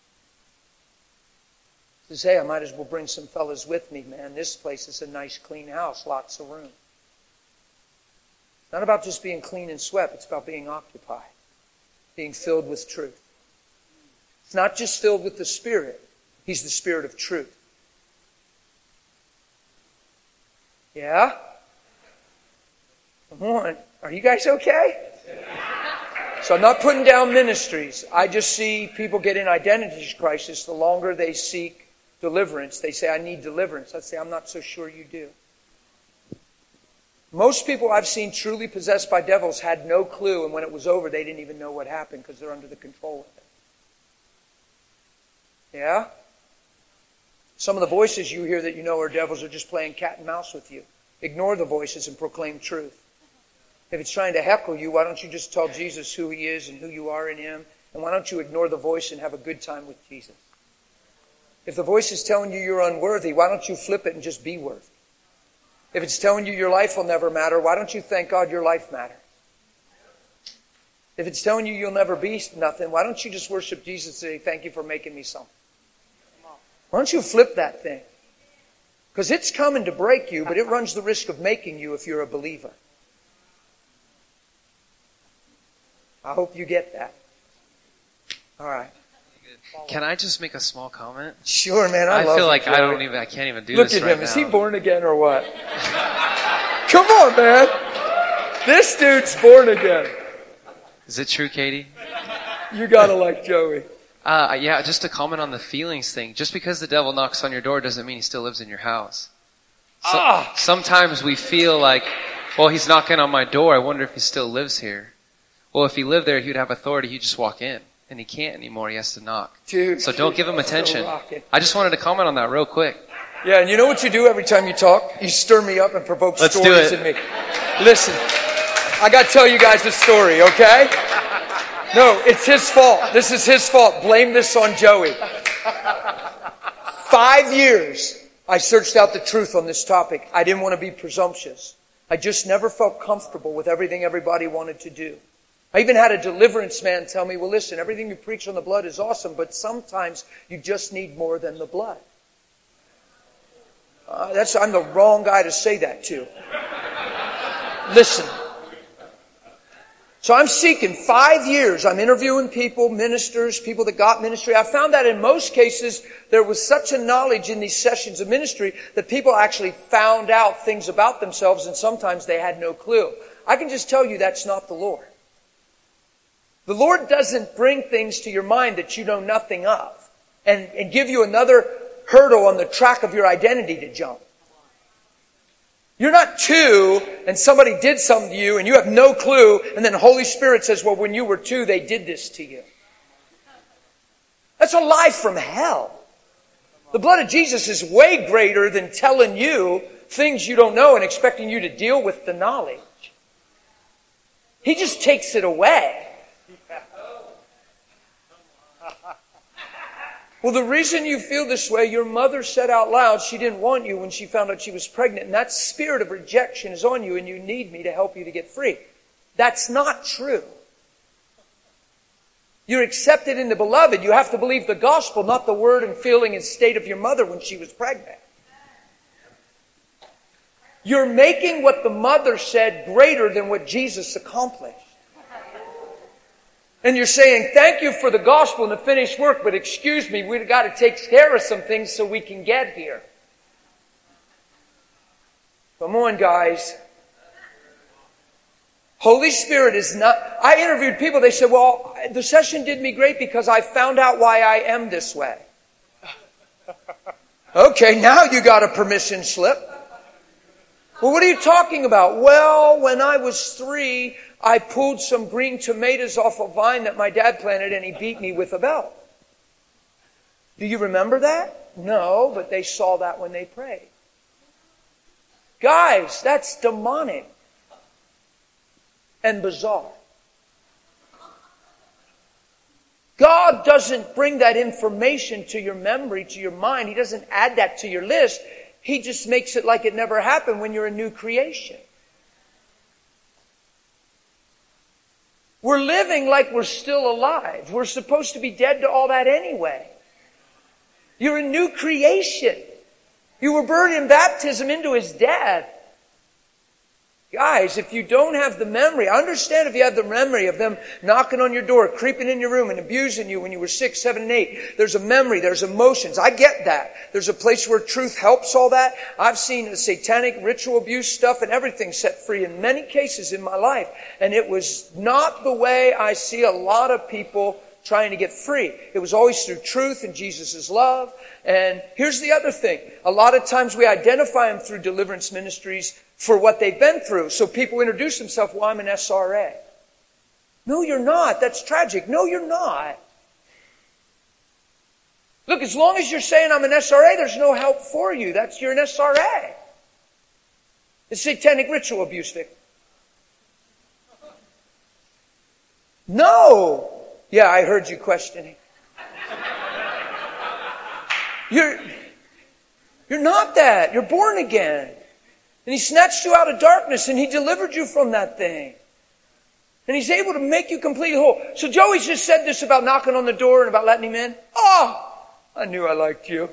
Says, hey, I might as well bring some fellas with me, man. This place is a nice, clean house, lots of room. It's not about just being clean and swept. It's about being occupied, being filled with truth. It's not just filled with the Spirit. He's the Spirit of truth. Yeah? Come on. Are you guys okay? So I'm not putting down ministries. I just see people get in identity crisis the longer they seek deliverance. They say, I need deliverance. I say, I'm not so sure you do. Most people I've seen truly possessed by devils had no clue, and when it was over, they didn't even know what happened because they're under the control of it. Yeah? Some of the voices you hear that you know are devils are just playing cat and mouse with you. Ignore the voices and proclaim truth. If it's trying to heckle you, why don't you just tell Jesus who He is and who you are in Him? And why don't you ignore the voice and have a good time with Jesus? If the voice is telling you you're unworthy, why don't you flip it and just be worthy? If it's telling you your life will never matter, why don't you thank God your life matters? If it's telling you you'll never be nothing, why don't you just worship Jesus and say, thank you for making me something? Why don't you flip that thing? Because it's coming to break you, but it runs the risk of making you if you're a believer. I hope you get that. All right. Can I just make a small comment? Sure, man. I, I love feel it, like Joey. I don't even. I can't even do Look this at right him. now. Is he born again or what? Come on, man. This dude's born again. Is it true, Katie? You gotta like Joey. Uh, yeah, just to comment on the feelings thing. Just because the devil knocks on your door doesn't mean he still lives in your house. So, Ah. Sometimes we feel like, well, he's knocking on my door. I wonder if he still lives here. Well, if he lived there, he'd have authority. He'd just walk in. And he can't anymore. He has to knock. Dude, so don't give him attention. rocking. I just wanted to comment on that real quick. Yeah, and you know what you do every time you talk? You stir me up and provoke Let's do stories it. in me. Listen, I got to tell you guys a story, okay? No, it's his fault. This is his fault. Blame this on Joey. Five years I searched out the truth on this topic. I didn't want to be presumptuous. I just never felt comfortable with everything everybody wanted to do. I even had a deliverance man tell me, well, listen, everything you preach on the blood is awesome, but sometimes you just need more than the blood. Uh, that's I'm the wrong guy to say that to. Listen, So I'm seeking five years. I'm interviewing people, ministers, people that got ministry. I found that in most cases, there was such a knowledge in these sessions of ministry that people actually found out things about themselves, and sometimes they had no clue. I can just tell you that's not the Lord. The Lord doesn't bring things to your mind that you know nothing of and, and give you another hurdle on the track of your identity to jump. You're not two and somebody did something to you and you have no clue, and then the Holy Spirit says, well, when you were two, they did this to you. That's a lie from hell. The blood of Jesus is way greater than telling you things you don't know and expecting you to deal with the knowledge. He just takes it away. Well, the reason you feel this way, your mother said out loud she didn't want you when she found out she was pregnant. And that spirit of rejection is on you and you need me to help you to get free. That's not true. You're accepted in the beloved. You have to believe the gospel, not the word and feeling and state of your mother when she was pregnant. You're making what the mother said greater than what Jesus accomplished. And you're saying, thank you for the gospel and the finished work, but excuse me, we've got to take care of some things so we can get here. Come on, guys. Holy Spirit is not... I interviewed people, they said, well, the session did me great because I found out why I am this way. Okay, now you got a permission slip. Well, what are you talking about? Well, when I was three... I pulled some green tomatoes off a vine that my dad planted and he beat me with a belt. Do you remember that? No, but they saw that when they prayed. Guys, that's demonic and bizarre. God doesn't bring that information to your memory, to your mind. He doesn't add that to your list. He just makes it like it never happened when you're a new creation. We're living like we're still alive. We're supposed to be dead to all that anyway. You're a new creation. You were buried in baptism into His death. Guys, if you don't have the memory, I understand if you have the memory of them knocking on your door, creeping in your room and abusing you when you were six, seven, and eight. There's a memory, there's emotions. I get that. There's a place where truth helps all that. I've seen the satanic ritual abuse stuff and everything set free in many cases in my life. And it was not the way I see a lot of people trying to get free. It was always through truth and Jesus' love. And here's the other thing. A lot of times we identify them through deliverance ministries for what they've been through. So people introduce themselves, well, I'm an S R A. No, you're not. That's tragic. No, you're not. Look, as long as you're saying I'm an S R A, there's no help for you. That's, you're an S R A. It's satanic ritual abuse victim. No. Yeah, I heard you questioning. You're, you're not that. You're born again. And He snatched you out of darkness and He delivered you from that thing. And He's able to make you completely whole. So Joey's just said this about knocking on the door and about letting Him in. Oh, I knew I liked you.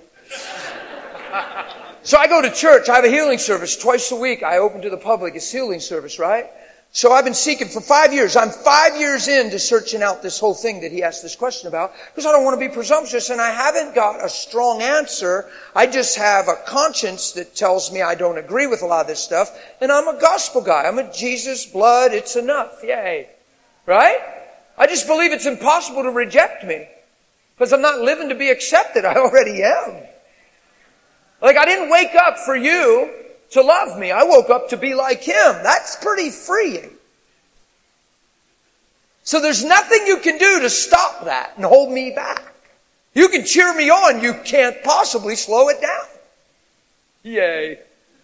So I go to church. I have a healing service twice a week. I open to the public. It's healing service, right? So I've been seeking for five years. I'm five years into searching out this whole thing that he asked this question about because I don't want to be presumptuous and I haven't got a strong answer. I just have a conscience that tells me I don't agree with a lot of this stuff. And I'm a gospel guy. I'm a Jesus, blood, it's enough. Yay. Right? I just believe it's impossible to reject me because I'm not living to be accepted. I already am. Like I didn't wake up for you to love me. I woke up to be like Him. That's pretty freeing. So there's nothing you can do to stop that and hold me back. You can cheer me on. You can't possibly slow it down. Yay.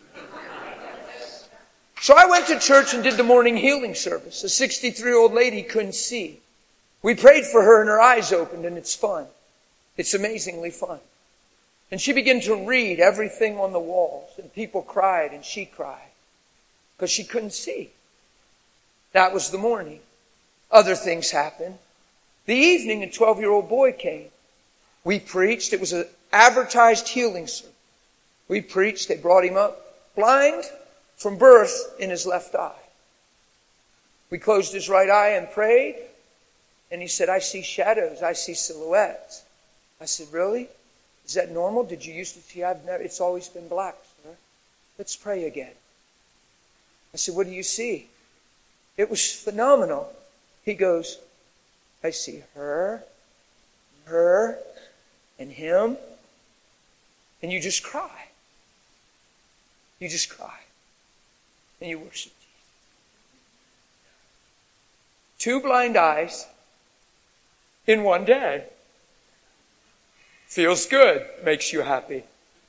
So I went to church and did the morning healing service. A sixty-three-year-old lady couldn't see. We prayed for her and her eyes opened and it's fun. It's amazingly fun. And she began to read everything on the walls. And people cried and she cried. Because she couldn't see. That was the morning. Other things happened. The evening, a twelve-year-old boy came. We preached. It was an advertised healing service. We preached. They brought him up blind from birth in his left eye. We closed his right eye and prayed. And he said, I see shadows. I see silhouettes. I said, really? Is that normal? Did you used to see? I've never, it's always been black, sir. Let's pray again. I said, what do you see? It was phenomenal. He goes, I see her, her, and him. And you just cry. You just cry. And you worship Jesus. Two blind eyes in one day. Feels good. Makes you happy.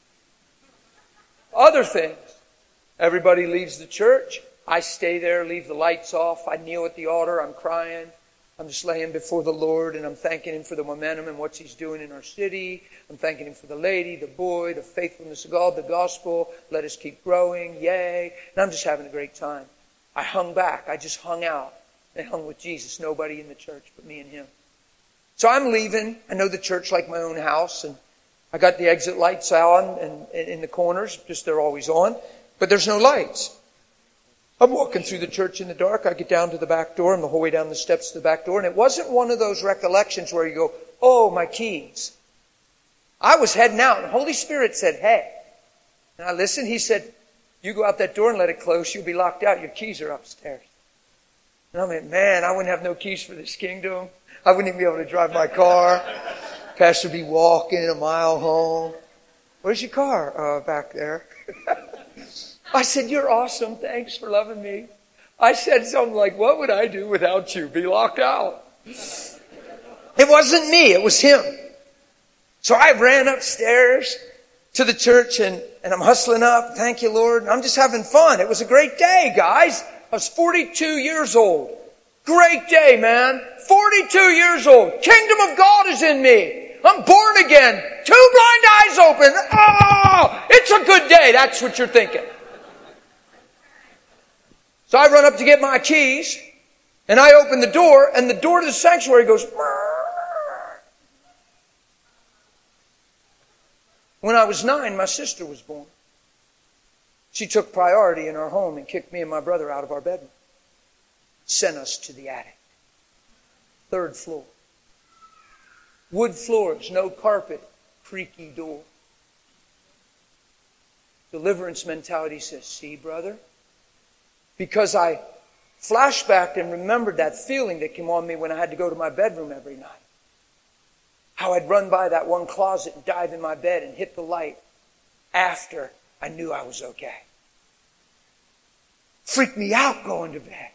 Other things. Everybody leaves the church. I stay there, leave the lights off. I kneel at the altar. I'm crying. I'm just laying before the Lord and I'm thanking Him for the momentum and what He's doing in our city. I'm thanking Him for the lady, the boy, the faithfulness of God, the gospel. Let us keep growing. Yay. And I'm just having a great time. I hung back. I just hung out. I hung with Jesus. Nobody in the church but me and Him. So I'm leaving. I know the church like my own house. And I got the exit lights on and in the corners. Just they're always on. But there's no lights. I'm walking through the church in the dark. I get down to the back door. I'm the whole way down the steps to the back door. And it wasn't one of those recollections where you go, oh, my keys. I was heading out. And the Holy Spirit said, hey. And I listened. He said, you go out that door and let it close. You'll be locked out. Your keys are upstairs. And I went, man, I wouldn't have no keys for this kingdom. I wouldn't even be able to drive my car. Pastor would be walking a mile home. Where's your car? Uh, back there. I said, you're awesome. Thanks for loving me. I said something like, what would I do without you? Be locked out. It wasn't me. It was Him. So I ran upstairs to the church and, and I'm hustling up. Thank you, Lord. And I'm just having fun. It was a great day, guys. I was forty-two years old. Great day, man. forty-two years old. Kingdom of God is in me. I'm born again. Two blind eyes open. Oh, it's a good day. That's what you're thinking. So I run up to get my keys, and I open the door, and the door to the sanctuary goes. When I was nine, my sister was born. She took priority in our home and kicked me and my brother out of our bedroom. Sent us to the attic. Third floor. Wood floors, no carpet, creaky door. Deliverance mentality says, see, brother? Because I flashbacked and remembered that feeling that came on me when I had to go to my bedroom every night. How I'd run by that one closet and dive in my bed and hit the light after I knew I was okay. Freaked me out going to bed.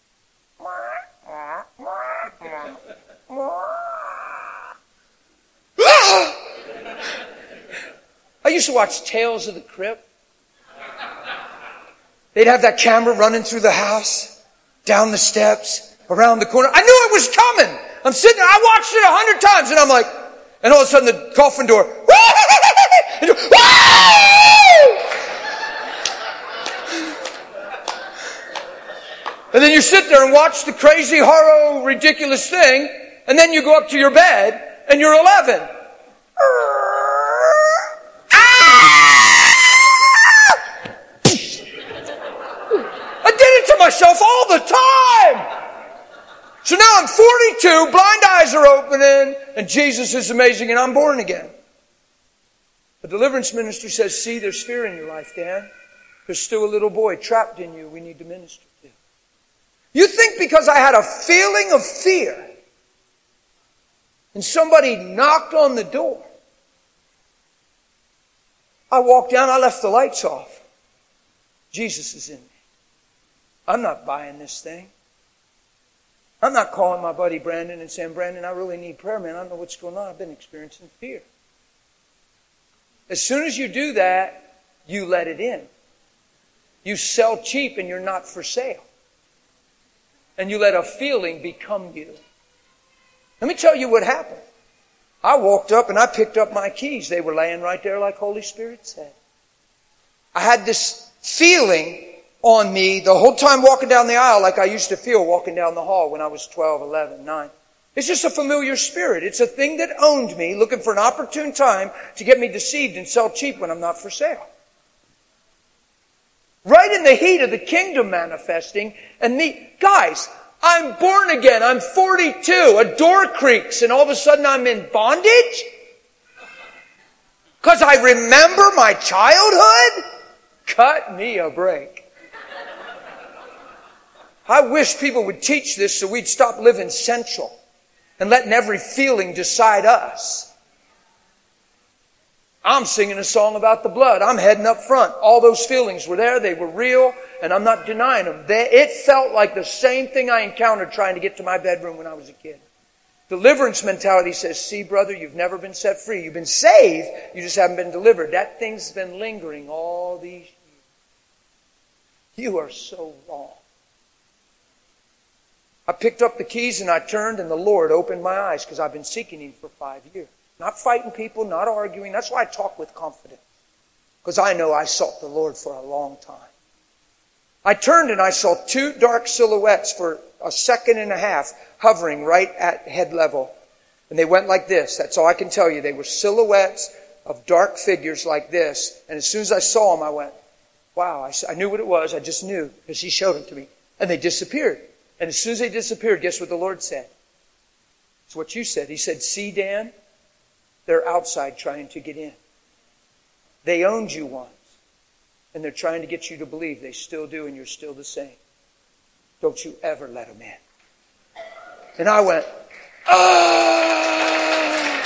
I used to watch Tales of the Crypt. They'd have that camera running through the house, down the steps, around the corner. I knew it was coming. I'm sitting there, I watched it a hundred times, and I'm like, and all of a sudden the coffin door, and then you sit there and watch the crazy, horror, ridiculous thing, and then you go up to your bed, and you're eleven. Myself all the time. So now I'm forty-two, blind eyes are opening, and Jesus is amazing, and I'm born again. The deliverance ministry says, see, there's fear in your life, Dan. There's still a little boy trapped in you we need to minister to. You think because I had a feeling of fear and somebody knocked on the door, I walked down, I left the lights off. Jesus is in me. I'm not buying this thing. I'm not calling my buddy Brandon and saying, Brandon, I really need prayer, man. I don't know what's going on. I've been experiencing fear. As soon as you do that, you let it in. You sell cheap and you're not for sale. And you let a feeling become you. Let me tell you what happened. I walked up and I picked up my keys. They were laying right there like Holy Spirit said. I had this feeling on me the whole time walking down the aisle like I used to feel walking down the hall when I was twelve, eleven, nine. It's just a familiar spirit. It's a thing that owned me, looking for an opportune time to get me deceived and sell cheap when I'm not for sale. Right in the heat of the kingdom manifesting, and me, guys, I'm born again. I'm forty-two. A door creaks and all of a sudden I'm in bondage? Because I remember my childhood? Cut me a break. I wish people would teach this so we'd stop living central and letting every feeling decide us. I'm singing a song about the blood. I'm heading up front. All those feelings were there. They were real, and I'm not denying them. They, it felt like the same thing I encountered trying to get to my bedroom when I was a kid. Deliverance mentality says, see, brother, you've never been set free. You've been saved, you just haven't been delivered. That thing's been lingering all these years. You are so wrong. I picked up the keys and I turned, and the Lord opened my eyes because I've been seeking Him for five years. Not fighting people, not arguing. That's why I talk with confidence. Because I know I sought the Lord for a long time. I turned and I saw two dark silhouettes for a second and a half hovering right at head level. And they went like this. That's all I can tell you. They were silhouettes of dark figures like this. And as soon as I saw them, I went, wow, I, I knew what it was. I just knew because He showed them to me. And they disappeared. And as soon as they disappeared, guess what the Lord said? It's what you said. He said, see, Dan? They're outside trying to get in. They owned you once. And they're trying to get you to believe they still do and you're still the same. Don't you ever let them in. And I went, oh!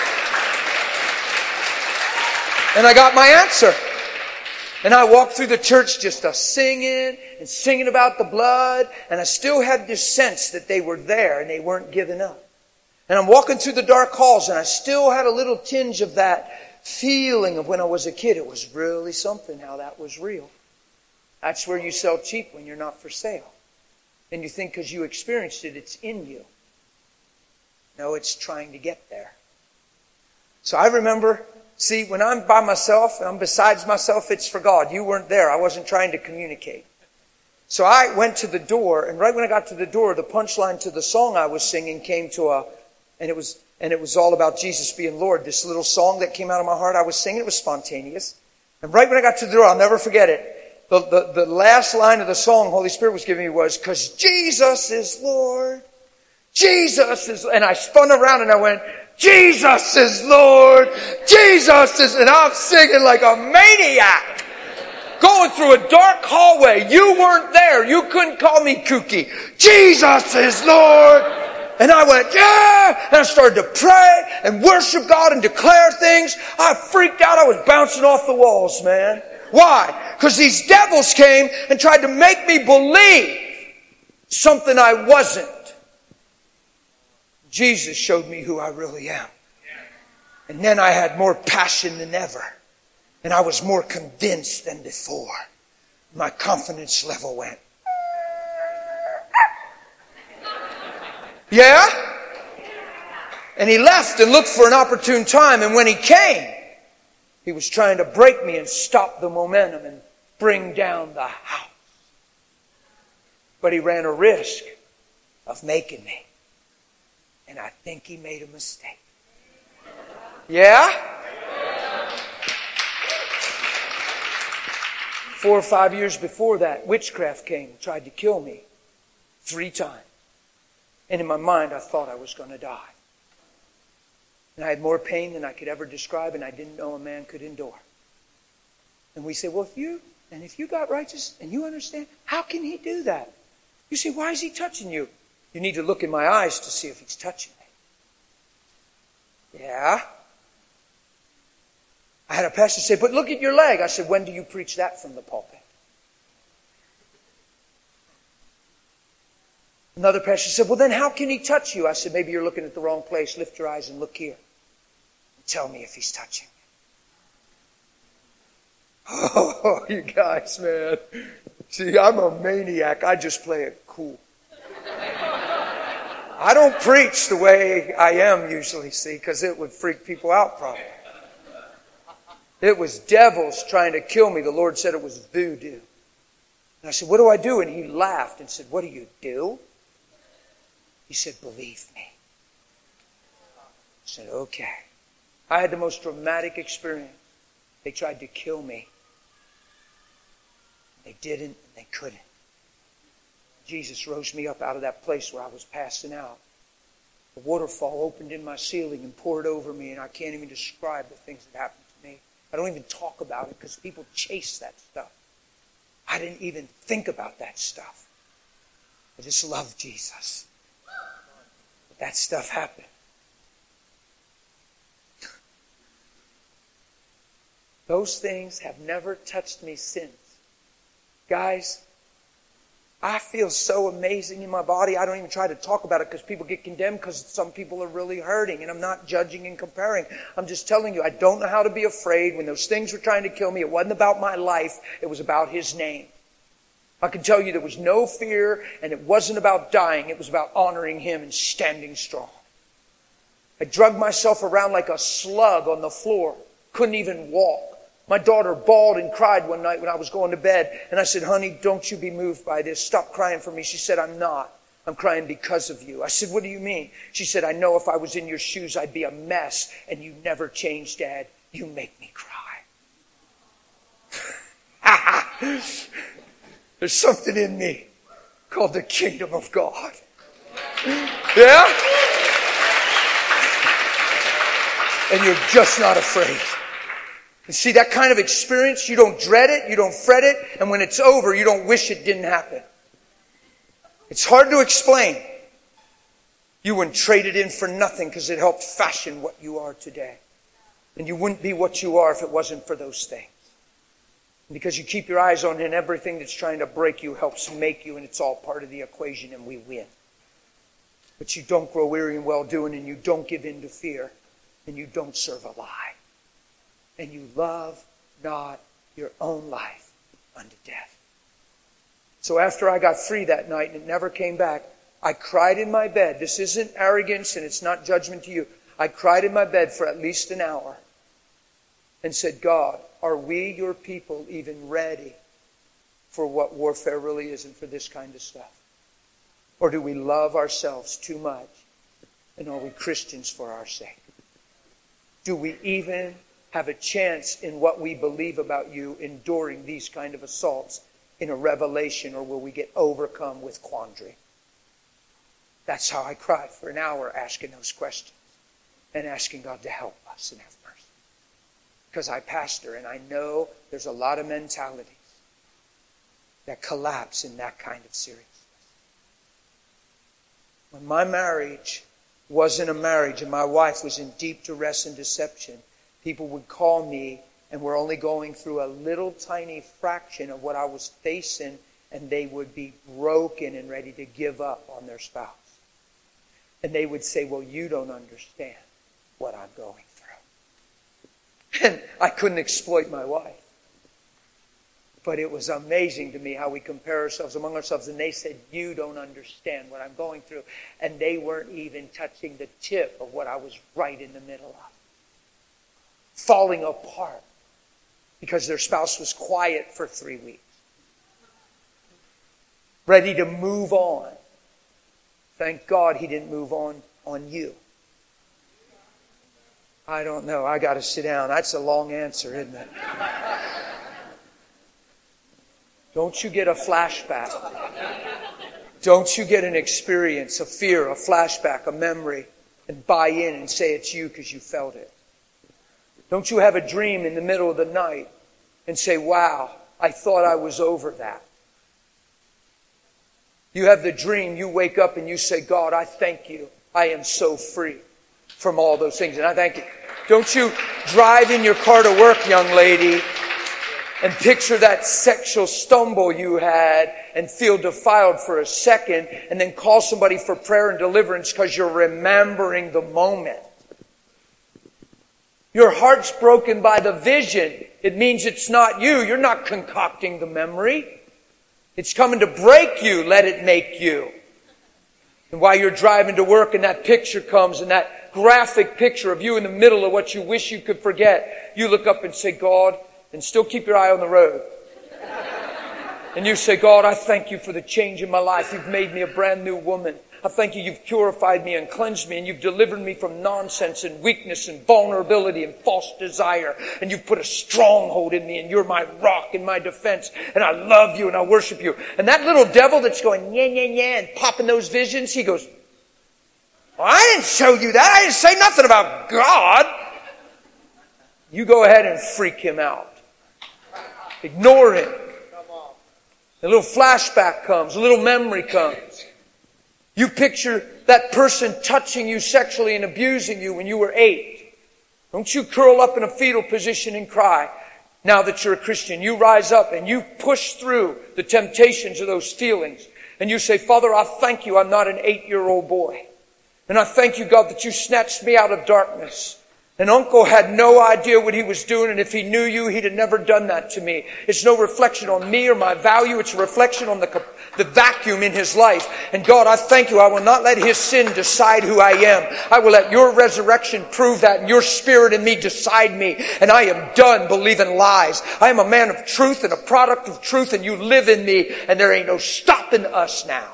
And I got my answer. And I walked through the church just a singing and singing about the blood. And I still had this sense that they were there and they weren't giving up. And I'm walking through the dark halls and I still had a little tinge of that feeling of when I was a kid. It was really something how that was real. That's where you sell cheap when you're not for sale. And you think because you experienced it, it's in you. No, it's trying to get there. So I remember, see, when I'm by myself and I'm besides myself, it's for God. You weren't there. I wasn't trying to communicate. So I went to the door, and right when I got to the door, the punchline to the song I was singing came to a And it was and it was all about Jesus being Lord. This little song that came out of my heart, I was singing. It was spontaneous. And right when I got to the door, I'll never forget it. The, the, the last line of the song Holy Spirit was giving me was, because Jesus is Lord. Jesus is... And I spun around and I went, Jesus is Lord. Jesus is... And I'm singing like a maniac. Going through a dark hallway. You weren't there. You couldn't call me kooky. Jesus is Lord. And I went, yeah! And I started to pray and worship God and declare things. I freaked out. I was bouncing off the walls, man. Why? Because these devils came and tried to make me believe something I wasn't. Jesus showed me who I really am. And then I had more passion than ever. And I was more convinced than before. My confidence level went. Yeah? And he left and looked for an opportune time. And when he came, he was trying to break me and stop the momentum and bring down the house. But he ran a risk of making me. And I think he made a mistake. Yeah? Four or five years before that, witchcraft came and tried to kill me three times. And in my mind, I thought I was going to die. And I had more pain than I could ever describe, and I didn't know a man could endure. And we say, well, if you, and if you got righteous, and you understand, how can he do that? You say, why is he touching you? You need to look in my eyes to see if he's touching me. Yeah? I had a pastor say, but look at your leg. I said, when do you preach that from the pulpit? Another pastor said, well, then how can he touch you? I said, maybe you're looking at the wrong place. Lift your eyes and look here. And tell me if he's touching you. Oh, you guys, man. See, I'm a maniac. I just play it cool. I don't preach the way I am usually, see, because it would freak people out probably. It was devils trying to kill me. The Lord said it was voodoo. And I said, what do I do? And he laughed and said, what do you do? He said, believe me. I said, okay. I had the most dramatic experience. They tried to kill me. They didn't and they couldn't. Jesus rose me up out of that place where I was passing out. The waterfall opened in my ceiling and poured over me, and I can't even describe the things that happened to me. I don't even talk about it because people chase that stuff. I didn't even think about that stuff. I just love Jesus. But that stuff happened. Those things have never touched me since. Guys, I feel so amazing in my body. I don't even try to talk about it because people get condemned because some people are really hurting. And I'm not judging and comparing. I'm just telling you, I don't know how to be afraid. When those things were trying to kill me, it wasn't about my life. It was about His name. I can tell you there was no fear, and it wasn't about dying. It was about honoring Him and standing strong. I dragged myself around like a slug on the floor. Couldn't even walk. My daughter bawled and cried one night when I was going to bed. And I said, honey, don't you be moved by this. Stop crying for me. She said, I'm not. I'm crying because of you. I said, what do you mean? She said, I know if I was in your shoes, I'd be a mess. And you never change, Dad. You make me cry. There's something in me called the kingdom of God. Yeah? And you're just not afraid. You see, that kind of experience, you don't dread it, you don't fret it, and when it's over, you don't wish it didn't happen. It's hard to explain. You wouldn't trade it in for nothing because it helped fashion what you are today. And you wouldn't be what you are if it wasn't for those things. And because you keep your eyes on Him, everything that's trying to break you helps make you, and it's all part of the equation, and we win. But you don't grow weary in well-doing, and you don't give in to fear, and you don't serve a lie. And you love not your own life unto death. So after I got free that night and it never came back, I cried in my bed. This isn't arrogance and it's not judgment to you. I cried in my bed for at least an hour and said, God, are we, your people, even ready for what warfare really is and for this kind of stuff? Or do we love ourselves too much? And are we Christians for our sake? Do we even have a chance in what we believe about you enduring these kind of assaults in a revelation, or will we get overcome with quandary? That's how I cried for an hour, asking those questions and asking God to help us and have mercy. Because I pastor and I know there's a lot of mentalities that collapse in that kind of seriousness. When my marriage wasn't a marriage and my wife was in deep duress and deception, people would call me and we're only going through a little tiny fraction of what I was facing, and they would be broken and ready to give up on their spouse. And they would say, well, you don't understand what I'm going through. And I couldn't exploit my wife. But it was amazing to me how we compare ourselves among ourselves. And they said, you don't understand what I'm going through. And they weren't even touching the tip of what I was right in the middle of. Falling apart because their spouse was quiet for three weeks. Ready to move on. Thank God He didn't move on on you. I don't know. I got to sit down. That's a long answer, isn't it? Don't you get a flashback. Don't you get an experience, a fear, a flashback, a memory, and buy in and say it's you because you felt it. Don't you have a dream in the middle of the night and say, wow, I thought I was over that. You have the dream, you wake up and you say, God, I thank you. I am so free from all those things. And I thank you. Don't you drive in your car to work, young lady, and picture that sexual stumble you had and feel defiled for a second and then call somebody for prayer and deliverance because you're remembering the moment. Your heart's broken by the vision. It means it's not you. You're not concocting the memory. It's coming to break you. Let it make you. And while you're driving to work and that picture comes and that graphic picture of you in the middle of what you wish you could forget, you look up and say, God, and still keep your eye on the road. And you say, God, I thank you for the change in my life. You've made me a brand new woman. I thank you you've purified me and cleansed me, and you've delivered me from nonsense and weakness and vulnerability and false desire. And you've put a stronghold in me, and you're my rock and my defense. And I love you and I worship you. And that little devil that's going, yeah, yeah, yeah, and popping those visions, he goes, well, I didn't show you that. I didn't say nothing about God. You go ahead and freak him out. Ignore him. A little flashback comes. A little memory comes. You picture that person touching you sexually and abusing you when you were eight. Don't you curl up in a fetal position and cry. Now that you're a Christian, you rise up and you push through the temptations of those feelings. And you say, Father, I thank you I'm not an eight-year-old boy. And I thank you, God, that you snatched me out of darkness. And Uncle had no idea what he was doing, and if he knew you, he'd have never done that to me. It's no reflection on me or my value. It's a reflection on the, the vacuum in his life. And God, I thank you. I will not let his sin decide who I am. I will let your resurrection prove that, and your spirit in me decide me. And I am done believing lies. I am a man of truth and a product of truth, and you live in me, and there ain't no stopping us now.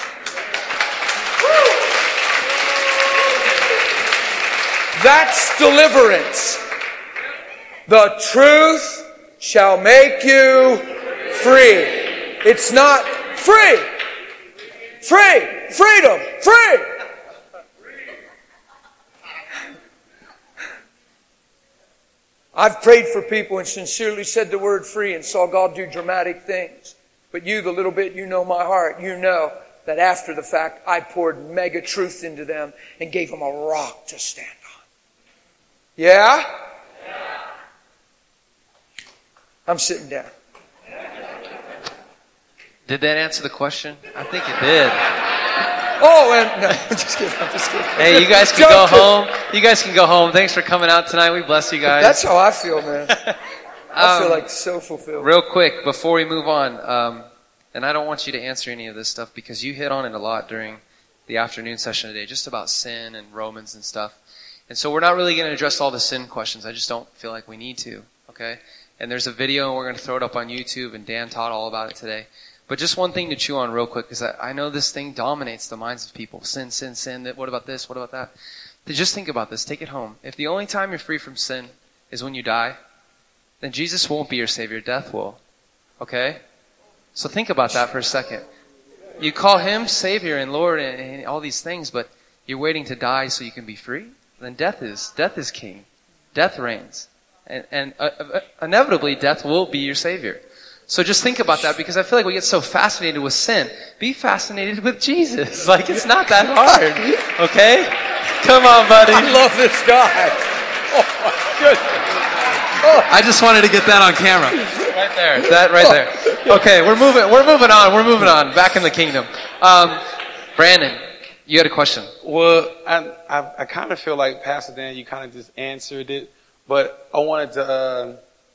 That's deliverance. The truth shall make you free. It's not free. Free. Freedom. Free. I've prayed for people and sincerely said the word free and saw God do dramatic things. But you, the little bit you know my heart, you know that after the fact, I poured mega truth into them and gave them a rock to stand on. Yeah? Yeah. I'm sitting down. Did that answer the question? I think it did. Oh, and no, I'm just kidding. I'm just kidding. Hey, you guys can go home. You guys can go home. Thanks for coming out tonight. We bless you guys. That's how I feel, man. I um, feel like so fulfilled. Real quick, before we move on, um, and I don't want you to answer any of this stuff because you hit on it a lot during the afternoon session today, just about sin and Romans and stuff. And so we're not really going to address all the sin questions. I just don't feel like we need to, okay? And there's a video, and we're going to throw it up on YouTube, and Dan taught all about it today. But just one thing to chew on real quick, because I, I know this thing dominates the minds of people. Sin, sin, sin. What about this? What about that? To just think about this. Take it home. If the only time you're free from sin is when you die, then Jesus won't be your Savior. Death will. Okay? So think about that for a second. You call Him Savior and Lord and, and all these things, but you're waiting to die so you can be free? Then death is death is king. Death reigns. And, and uh, uh, inevitably, death will be your Savior. So just think about that, because I feel like we get so fascinated with sin. Be fascinated with Jesus. Like, it's not that hard. Okay? Come on, buddy. I love this guy. Oh, my goodness. Oh. I just wanted to get that on camera. Right there. That right there. Okay, we're moving, we're moving on. We're moving on. Back in the kingdom. Um, Brandon. You had a question. Well, I, I, I kind of feel like, Pastor Dan, you kind of just answered it, but I wanted to, uh,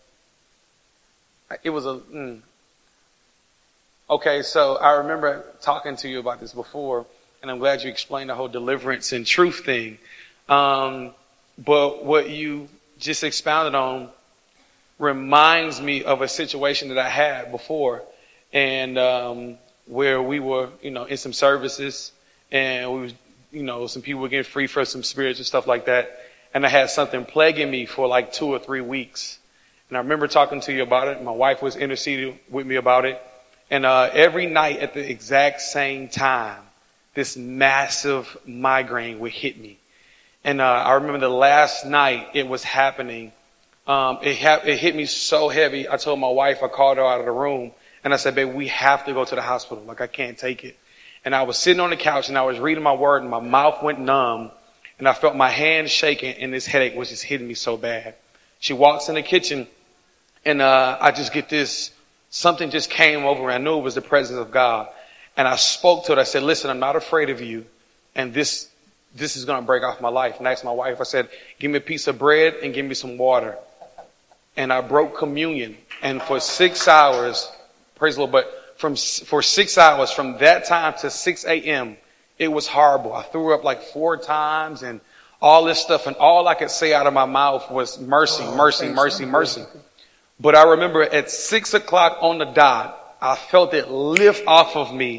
it was a, mm. okay, so I remember talking to you about this before, and I'm glad you explained the whole deliverance and truth thing. Um, but what you just expounded on reminds me of a situation that I had before, and um, where we were, you know, in some services, and we was, you know, some people were getting free for some spirits and stuff like that. And I had something plaguing me for like two or three weeks. And I remember talking to you about it. My wife was interceding with me about it. And uh, every night at the exact same time, this massive migraine would hit me. And uh, I remember the last night it was happening. Um, it, ha- it hit me so heavy. I told my wife, I called her out of the room. And I said, babe, we have to go to the hospital. Like, I can't take it. And I was sitting on the couch and I was reading my word and my mouth went numb and I felt my hands shaking and this headache was just hitting me so bad. She walks in the kitchen and, uh, I just get this, something just came over me. I knew it was the presence of God. And I spoke to her. I said, listen, I'm not afraid of you. And this, this is going to break off my life. And I asked my wife, I said, give me a piece of bread and give me some water. And I broke communion. And for six hours, praise the Lord, but From for six hours, from that time to six a.m., it was horrible. I threw up like four times and all this stuff, and all I could say out of my mouth was mercy, oh, mercy, mercy, mercy. But I remember at six o'clock on the dot, I felt it lift off of me,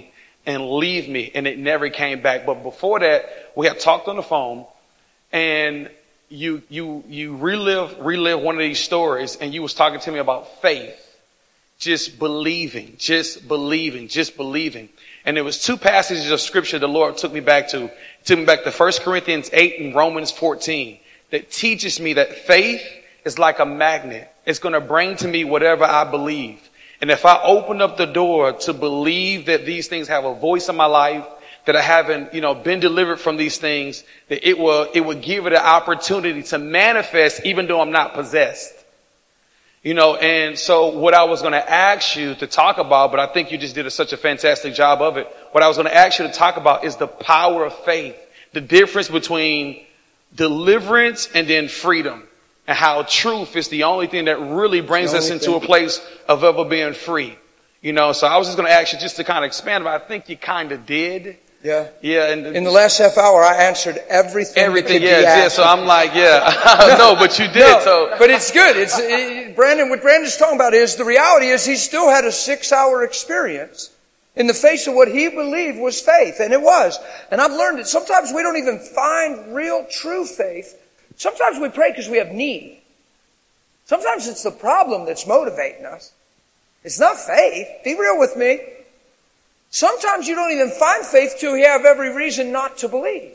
and leave me. And it never came back. But before that, we had talked on the phone, and you, you, you relive, relive one of these stories, and you was talking to me about faith. Just believing, just believing, just believing. And there was two passages of scripture the Lord took me back to. He took me back to First Corinthians eight and Romans fourteen that teaches me that faith is like a magnet. It's going to bring to me whatever I believe. And if I open up the door to believe that these things have a voice in my life, that I haven't, you know, been delivered from these things, that it will, it will give it an opportunity to manifest even though I'm not possessed. You know, and so what I was going to ask you to talk about, but I think you just did a, such a fantastic job of it. What I was going to ask you to talk about is the power of faith, the difference between deliverance and then freedom, and how truth is the only thing that really brings us into thing. a place of ever being free. You know, so I was just going to ask you just to kind of expand, but I think you kind of did. Yeah. Yeah. And in the last half hour, I answered everything. Everything. That could Yeah. be yeah. asked. So I'm like, yeah, no, but you did. No, so, but it's good. It's it, Brandon. What Brandon's talking about is the reality is he still had a six-hour experience in the face of what he believed was faith, and it was. And I've learned that sometimes we don't even find real, true faith. Sometimes we pray because we have need. Sometimes it's the problem that's motivating us. It's not faith. Be real with me. Sometimes you don't even find faith till you have every reason not to believe.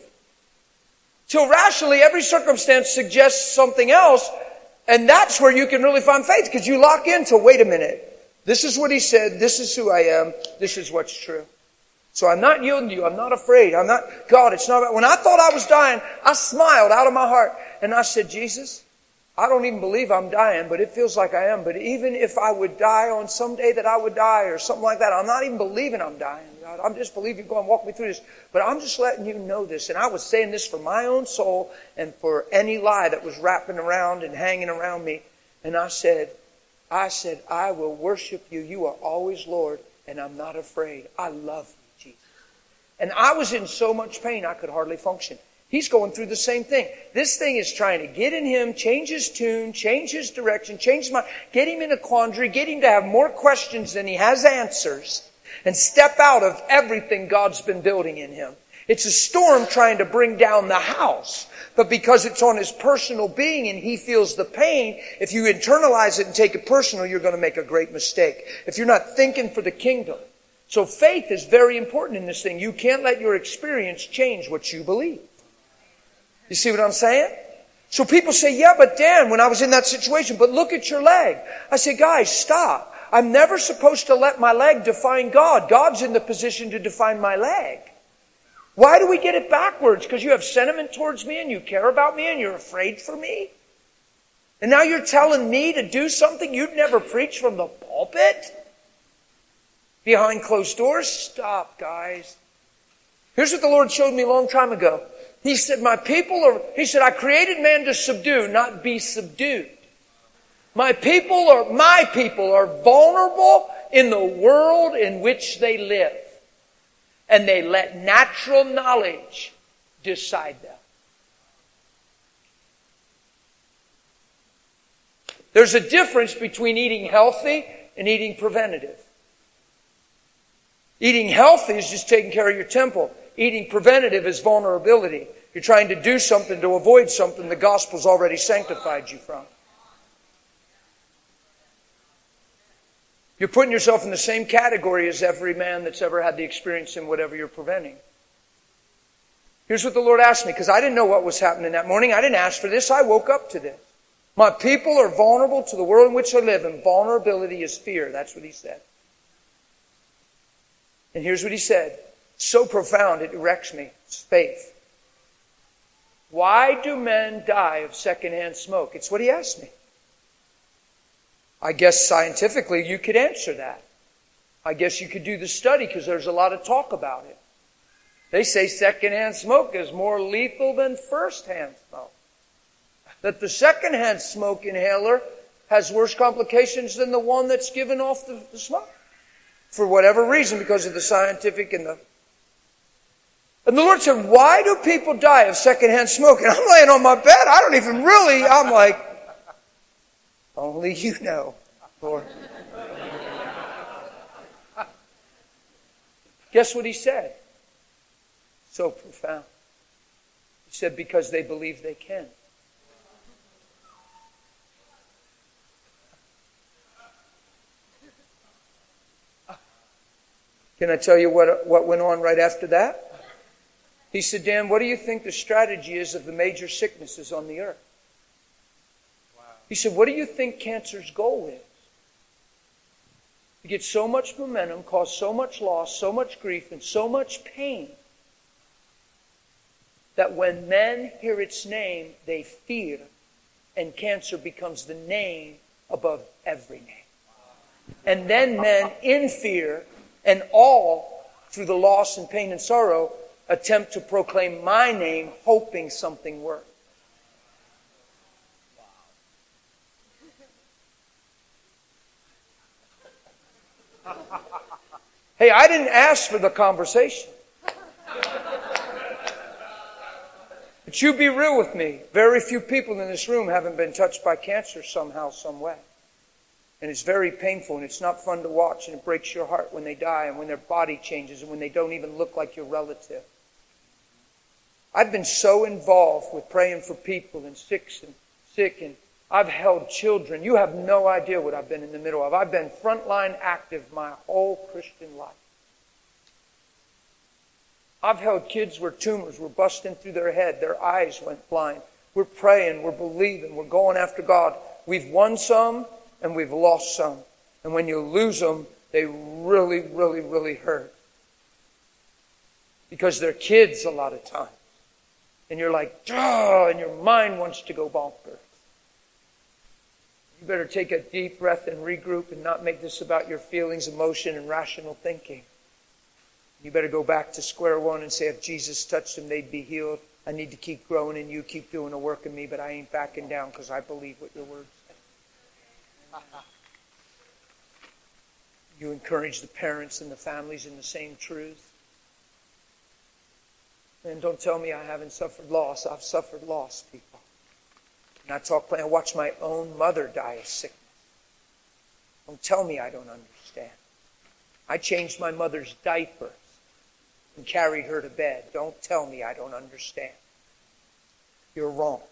Till rationally every circumstance suggests something else, and that's where you can really find faith, because you lock into, wait a minute, this is what he said, this is who I am, this is what's true. So I'm not yielding to you, I'm not afraid, I'm not, God, it's not about, when I thought I was dying, I smiled out of my heart, and I said, Jesus, I don't even believe I'm dying, but it feels like I am. But even if I would die on some day that I would die or something like that, I'm not even believing I'm dying, God. I'm just believing you go and walk me through this. But I'm just letting you know this. And I was saying this for my own soul and for any lie that was wrapping around and hanging around me. And I said, I said, I will worship you. You are always Lord, and I'm not afraid. I love you, Jesus. And I was in so much pain I could hardly function. He's going through the same thing. This thing is trying to get in him, change his tune, change his direction, change his mind, get him in a quandary, get him to have more questions than he has answers, and step out of everything God's been building in him. It's a storm trying to bring down the house. But because it's on his personal being and he feels the pain, if you internalize it and take it personal, you're going to make a great mistake. If you're not thinking for the kingdom. So faith is very important in this thing. You can't let your experience change what you believe. You see what I'm saying? So people say, yeah, but Dan, when I was in that situation, but look at your leg. I say, guys, stop. I'm never supposed to let my leg define God. God's in the position to define my leg. Why do we get it backwards? Because you have sentiment towards me and you care about me and you're afraid for me? And now you're telling me to do something you'd never preached from the pulpit? Behind closed doors? Stop, guys. Here's what the Lord showed me a long time ago. He said, my people are, he said, I created man to subdue, not be subdued. My people are, my people are vulnerable in the world in which they live. And they let natural knowledge decide them. There's a difference between eating healthy and eating preventative. Eating healthy is just taking care of your temple. Eating preventative is vulnerability. You're trying to do something to avoid something the gospel's already sanctified you from. You're putting yourself in the same category as every man that's ever had the experience in whatever you're preventing. Here's what the Lord asked me, because I didn't know what was happening that morning. I didn't ask for this. I woke up to this. My people are vulnerable to the world in which they live, and vulnerability is fear. That's what he said. And here's what he said. So profound, it wrecks me. It's faith. Why do men die of secondhand smoke? It's what he asked me. I guess scientifically you could answer that. I guess you could do the study because there's a lot of talk about it. They say secondhand smoke is more lethal than firsthand smoke. That the secondhand smoke inhaler has worse complications than the one that's given off the, the smoke. For whatever reason, because of the scientific and the... And the Lord said, why do people die of secondhand smoke? And I'm laying on my bed. I don't even really... I'm like, only you know, Lord. Guess what he said? So profound. He said, because they believe they can. Can I tell you what, what went on right after that? He said, Dan, what do you think the strategy is of the major sicknesses on the earth? Wow. He said, what do you think cancer's goal is? To get so much momentum, cause so much loss, so much grief, and so much pain that when men hear its name, they fear, and cancer becomes the name above every name. And then men, in fear and all through the loss and pain and sorrow, attempt to proclaim my name, hoping something works. Hey, I didn't ask for the conversation. But you be real with me. Very few people in this room haven't been touched by cancer somehow, some way. And it's very painful, and it's not fun to watch, and it breaks your heart when they die and when their body changes and when they don't even look like your relative. I've been so involved with praying for people and sick and sick, and I've held children. You have no idea what I've been in the middle of. I've been frontline active my whole Christian life. I've held kids where tumors were busting through their head. Their eyes went blind. We're praying. We're believing. We're going after God. We've won some and we've lost some. And when you lose them, they really, really, really hurt. Because they're kids a lot of times. And you're like, duh, and your mind wants to go bonkers. You better take a deep breath and regroup and not make this about your feelings, emotion, and rational thinking. You better go back to square one and say, if Jesus touched them, they'd be healed. I need to keep growing and you keep doing the work in me, but I ain't backing down because I believe what your word says. You encourage the parents and the families in the same truth. And don't tell me I haven't suffered loss. I've suffered loss, people. And I talk, I watched my own mother die of sickness. Don't tell me I don't understand. I changed my mother's diaper and carried her to bed. Don't tell me I don't understand. You're wrong.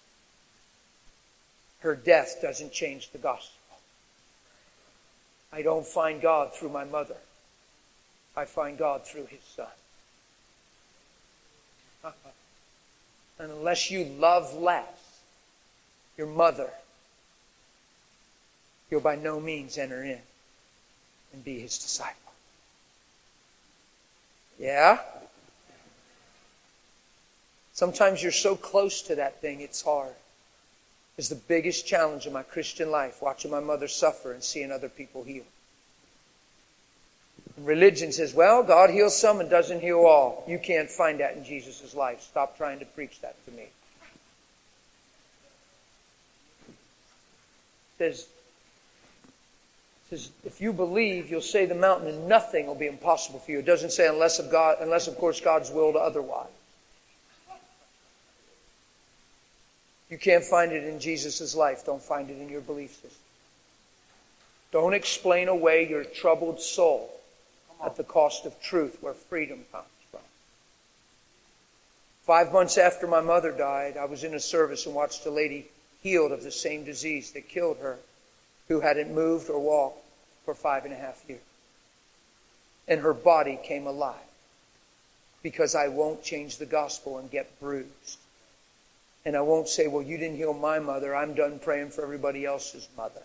Her death doesn't change the gospel. I don't find God through my mother. I find God through His Son. And unless you love less your mother, you'll by no means enter in and be His disciple. Yeah? Sometimes you're so close to that thing, it's hard. It's the biggest challenge of my Christian life, watching my mother suffer and seeing other people heal. And religion says, well, God heals some and doesn't heal all. You can't find that in Jesus' life. Stop trying to preach that to me. It says, it says, if you believe, you'll say the mountain and nothing will be impossible for you. It doesn't say unless of God, unless of course God's will to otherwise. You can't find it in Jesus' life. Don't find it in your belief system. Don't explain away your troubled soul at the cost of truth where freedom comes from. Five months after my mother died, I was in a service and watched a lady healed of the same disease that killed her, who hadn't moved or walked for five and a half years. And her body came alive because I won't change the gospel and get bruised. And I won't say, well, you didn't heal my mother. I'm done praying for everybody else's mother.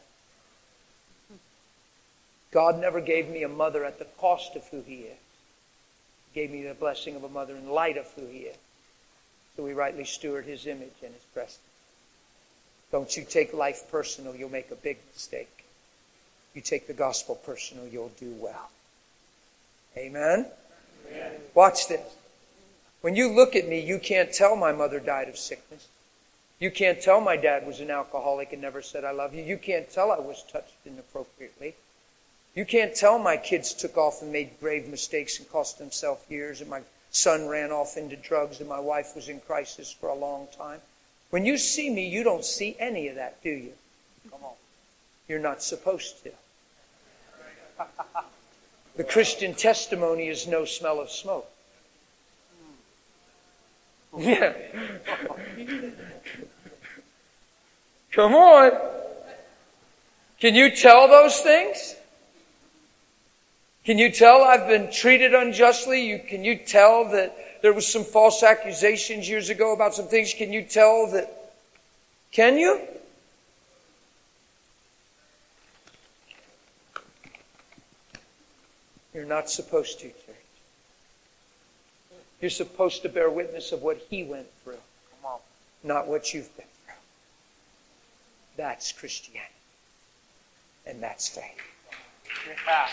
God never gave me a mother at the cost of who He is. He gave me the blessing of a mother in light of who He is. So we rightly steward His image and His presence. Don't you take life personal, you'll make a big mistake. You take the gospel personal, you'll do well. Amen? Amen. Watch this. When you look at me, you can't tell my mother died of sickness. You can't tell my dad was an alcoholic and never said I love you. You can't tell I was touched inappropriately. You can't tell my kids took off and made grave mistakes and cost themselves years, and my son ran off into drugs, and my wife was in crisis for a long time. When you see me, you don't see any of that, do you? Come on. You're not supposed to. The Christian testimony is no smell of smoke. Yeah. Come on. Can you tell those things? Can you tell I've been treated unjustly? You, can you tell that there was some false accusations years ago about some things? Can you tell that? Can you? You're not supposed to, church. You're supposed to bear witness of what He went through, not what you've been through. That's Christianity. And that's faith. Yeah.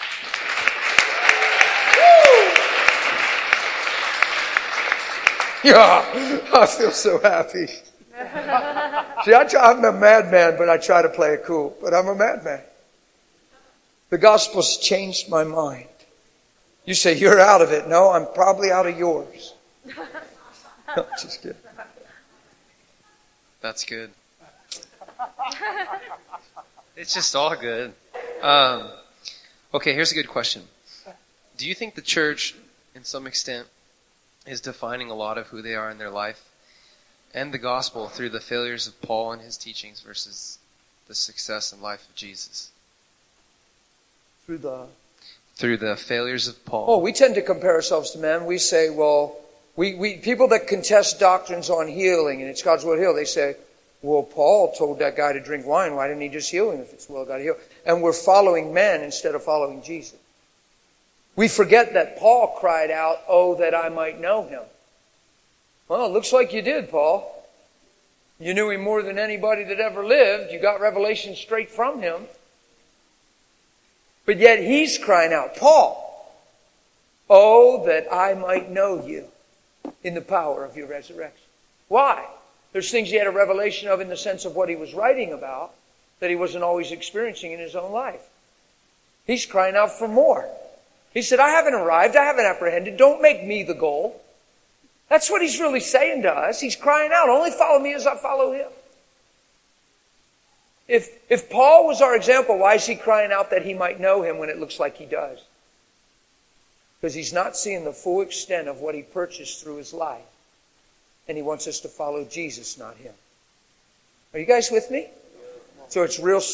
Yeah, I feel so happy. See, I try, I'm a madman, but I try to play it cool. But I'm a madman. The gospel's changed my mind. You say, you're out of it. No, I'm probably out of yours. No, just kidding. That's good. It's just all good. Um, okay, here's a good question. Do you think the church, in some extent, is defining a lot of who they are in their life and the gospel through the failures of Paul and his teachings versus the success and life of Jesus? Through the... Through the failures of Paul. Oh, we tend to compare ourselves to men. We say, well, we, we people that contest doctrines on healing, and it's God's will to heal, they say, well, Paul told that guy to drink wine. Why didn't he just heal him if it's will of God to heal? And we're following men instead of following Jesus. We forget that Paul cried out, oh, that I might know Him. Well, it looks like you did, Paul. You knew Him more than anybody that ever lived. You got revelation straight from Him. But yet he's crying out, Paul, oh, that I might know you in the power of your resurrection. Why? There's things he had a revelation of in the sense of what he was writing about that he wasn't always experiencing in his own life. He's crying out for more. He said, I haven't arrived. I haven't apprehended. Don't make me the goal. That's what he's really saying to us. He's crying out, only follow me as I follow Him. If, if Paul was our example, why is he crying out that he might know Him when it looks like he does? Because he's not seeing the full extent of what he purchased through his life. And he wants us to follow Jesus, not him. Are you guys with me? So it's real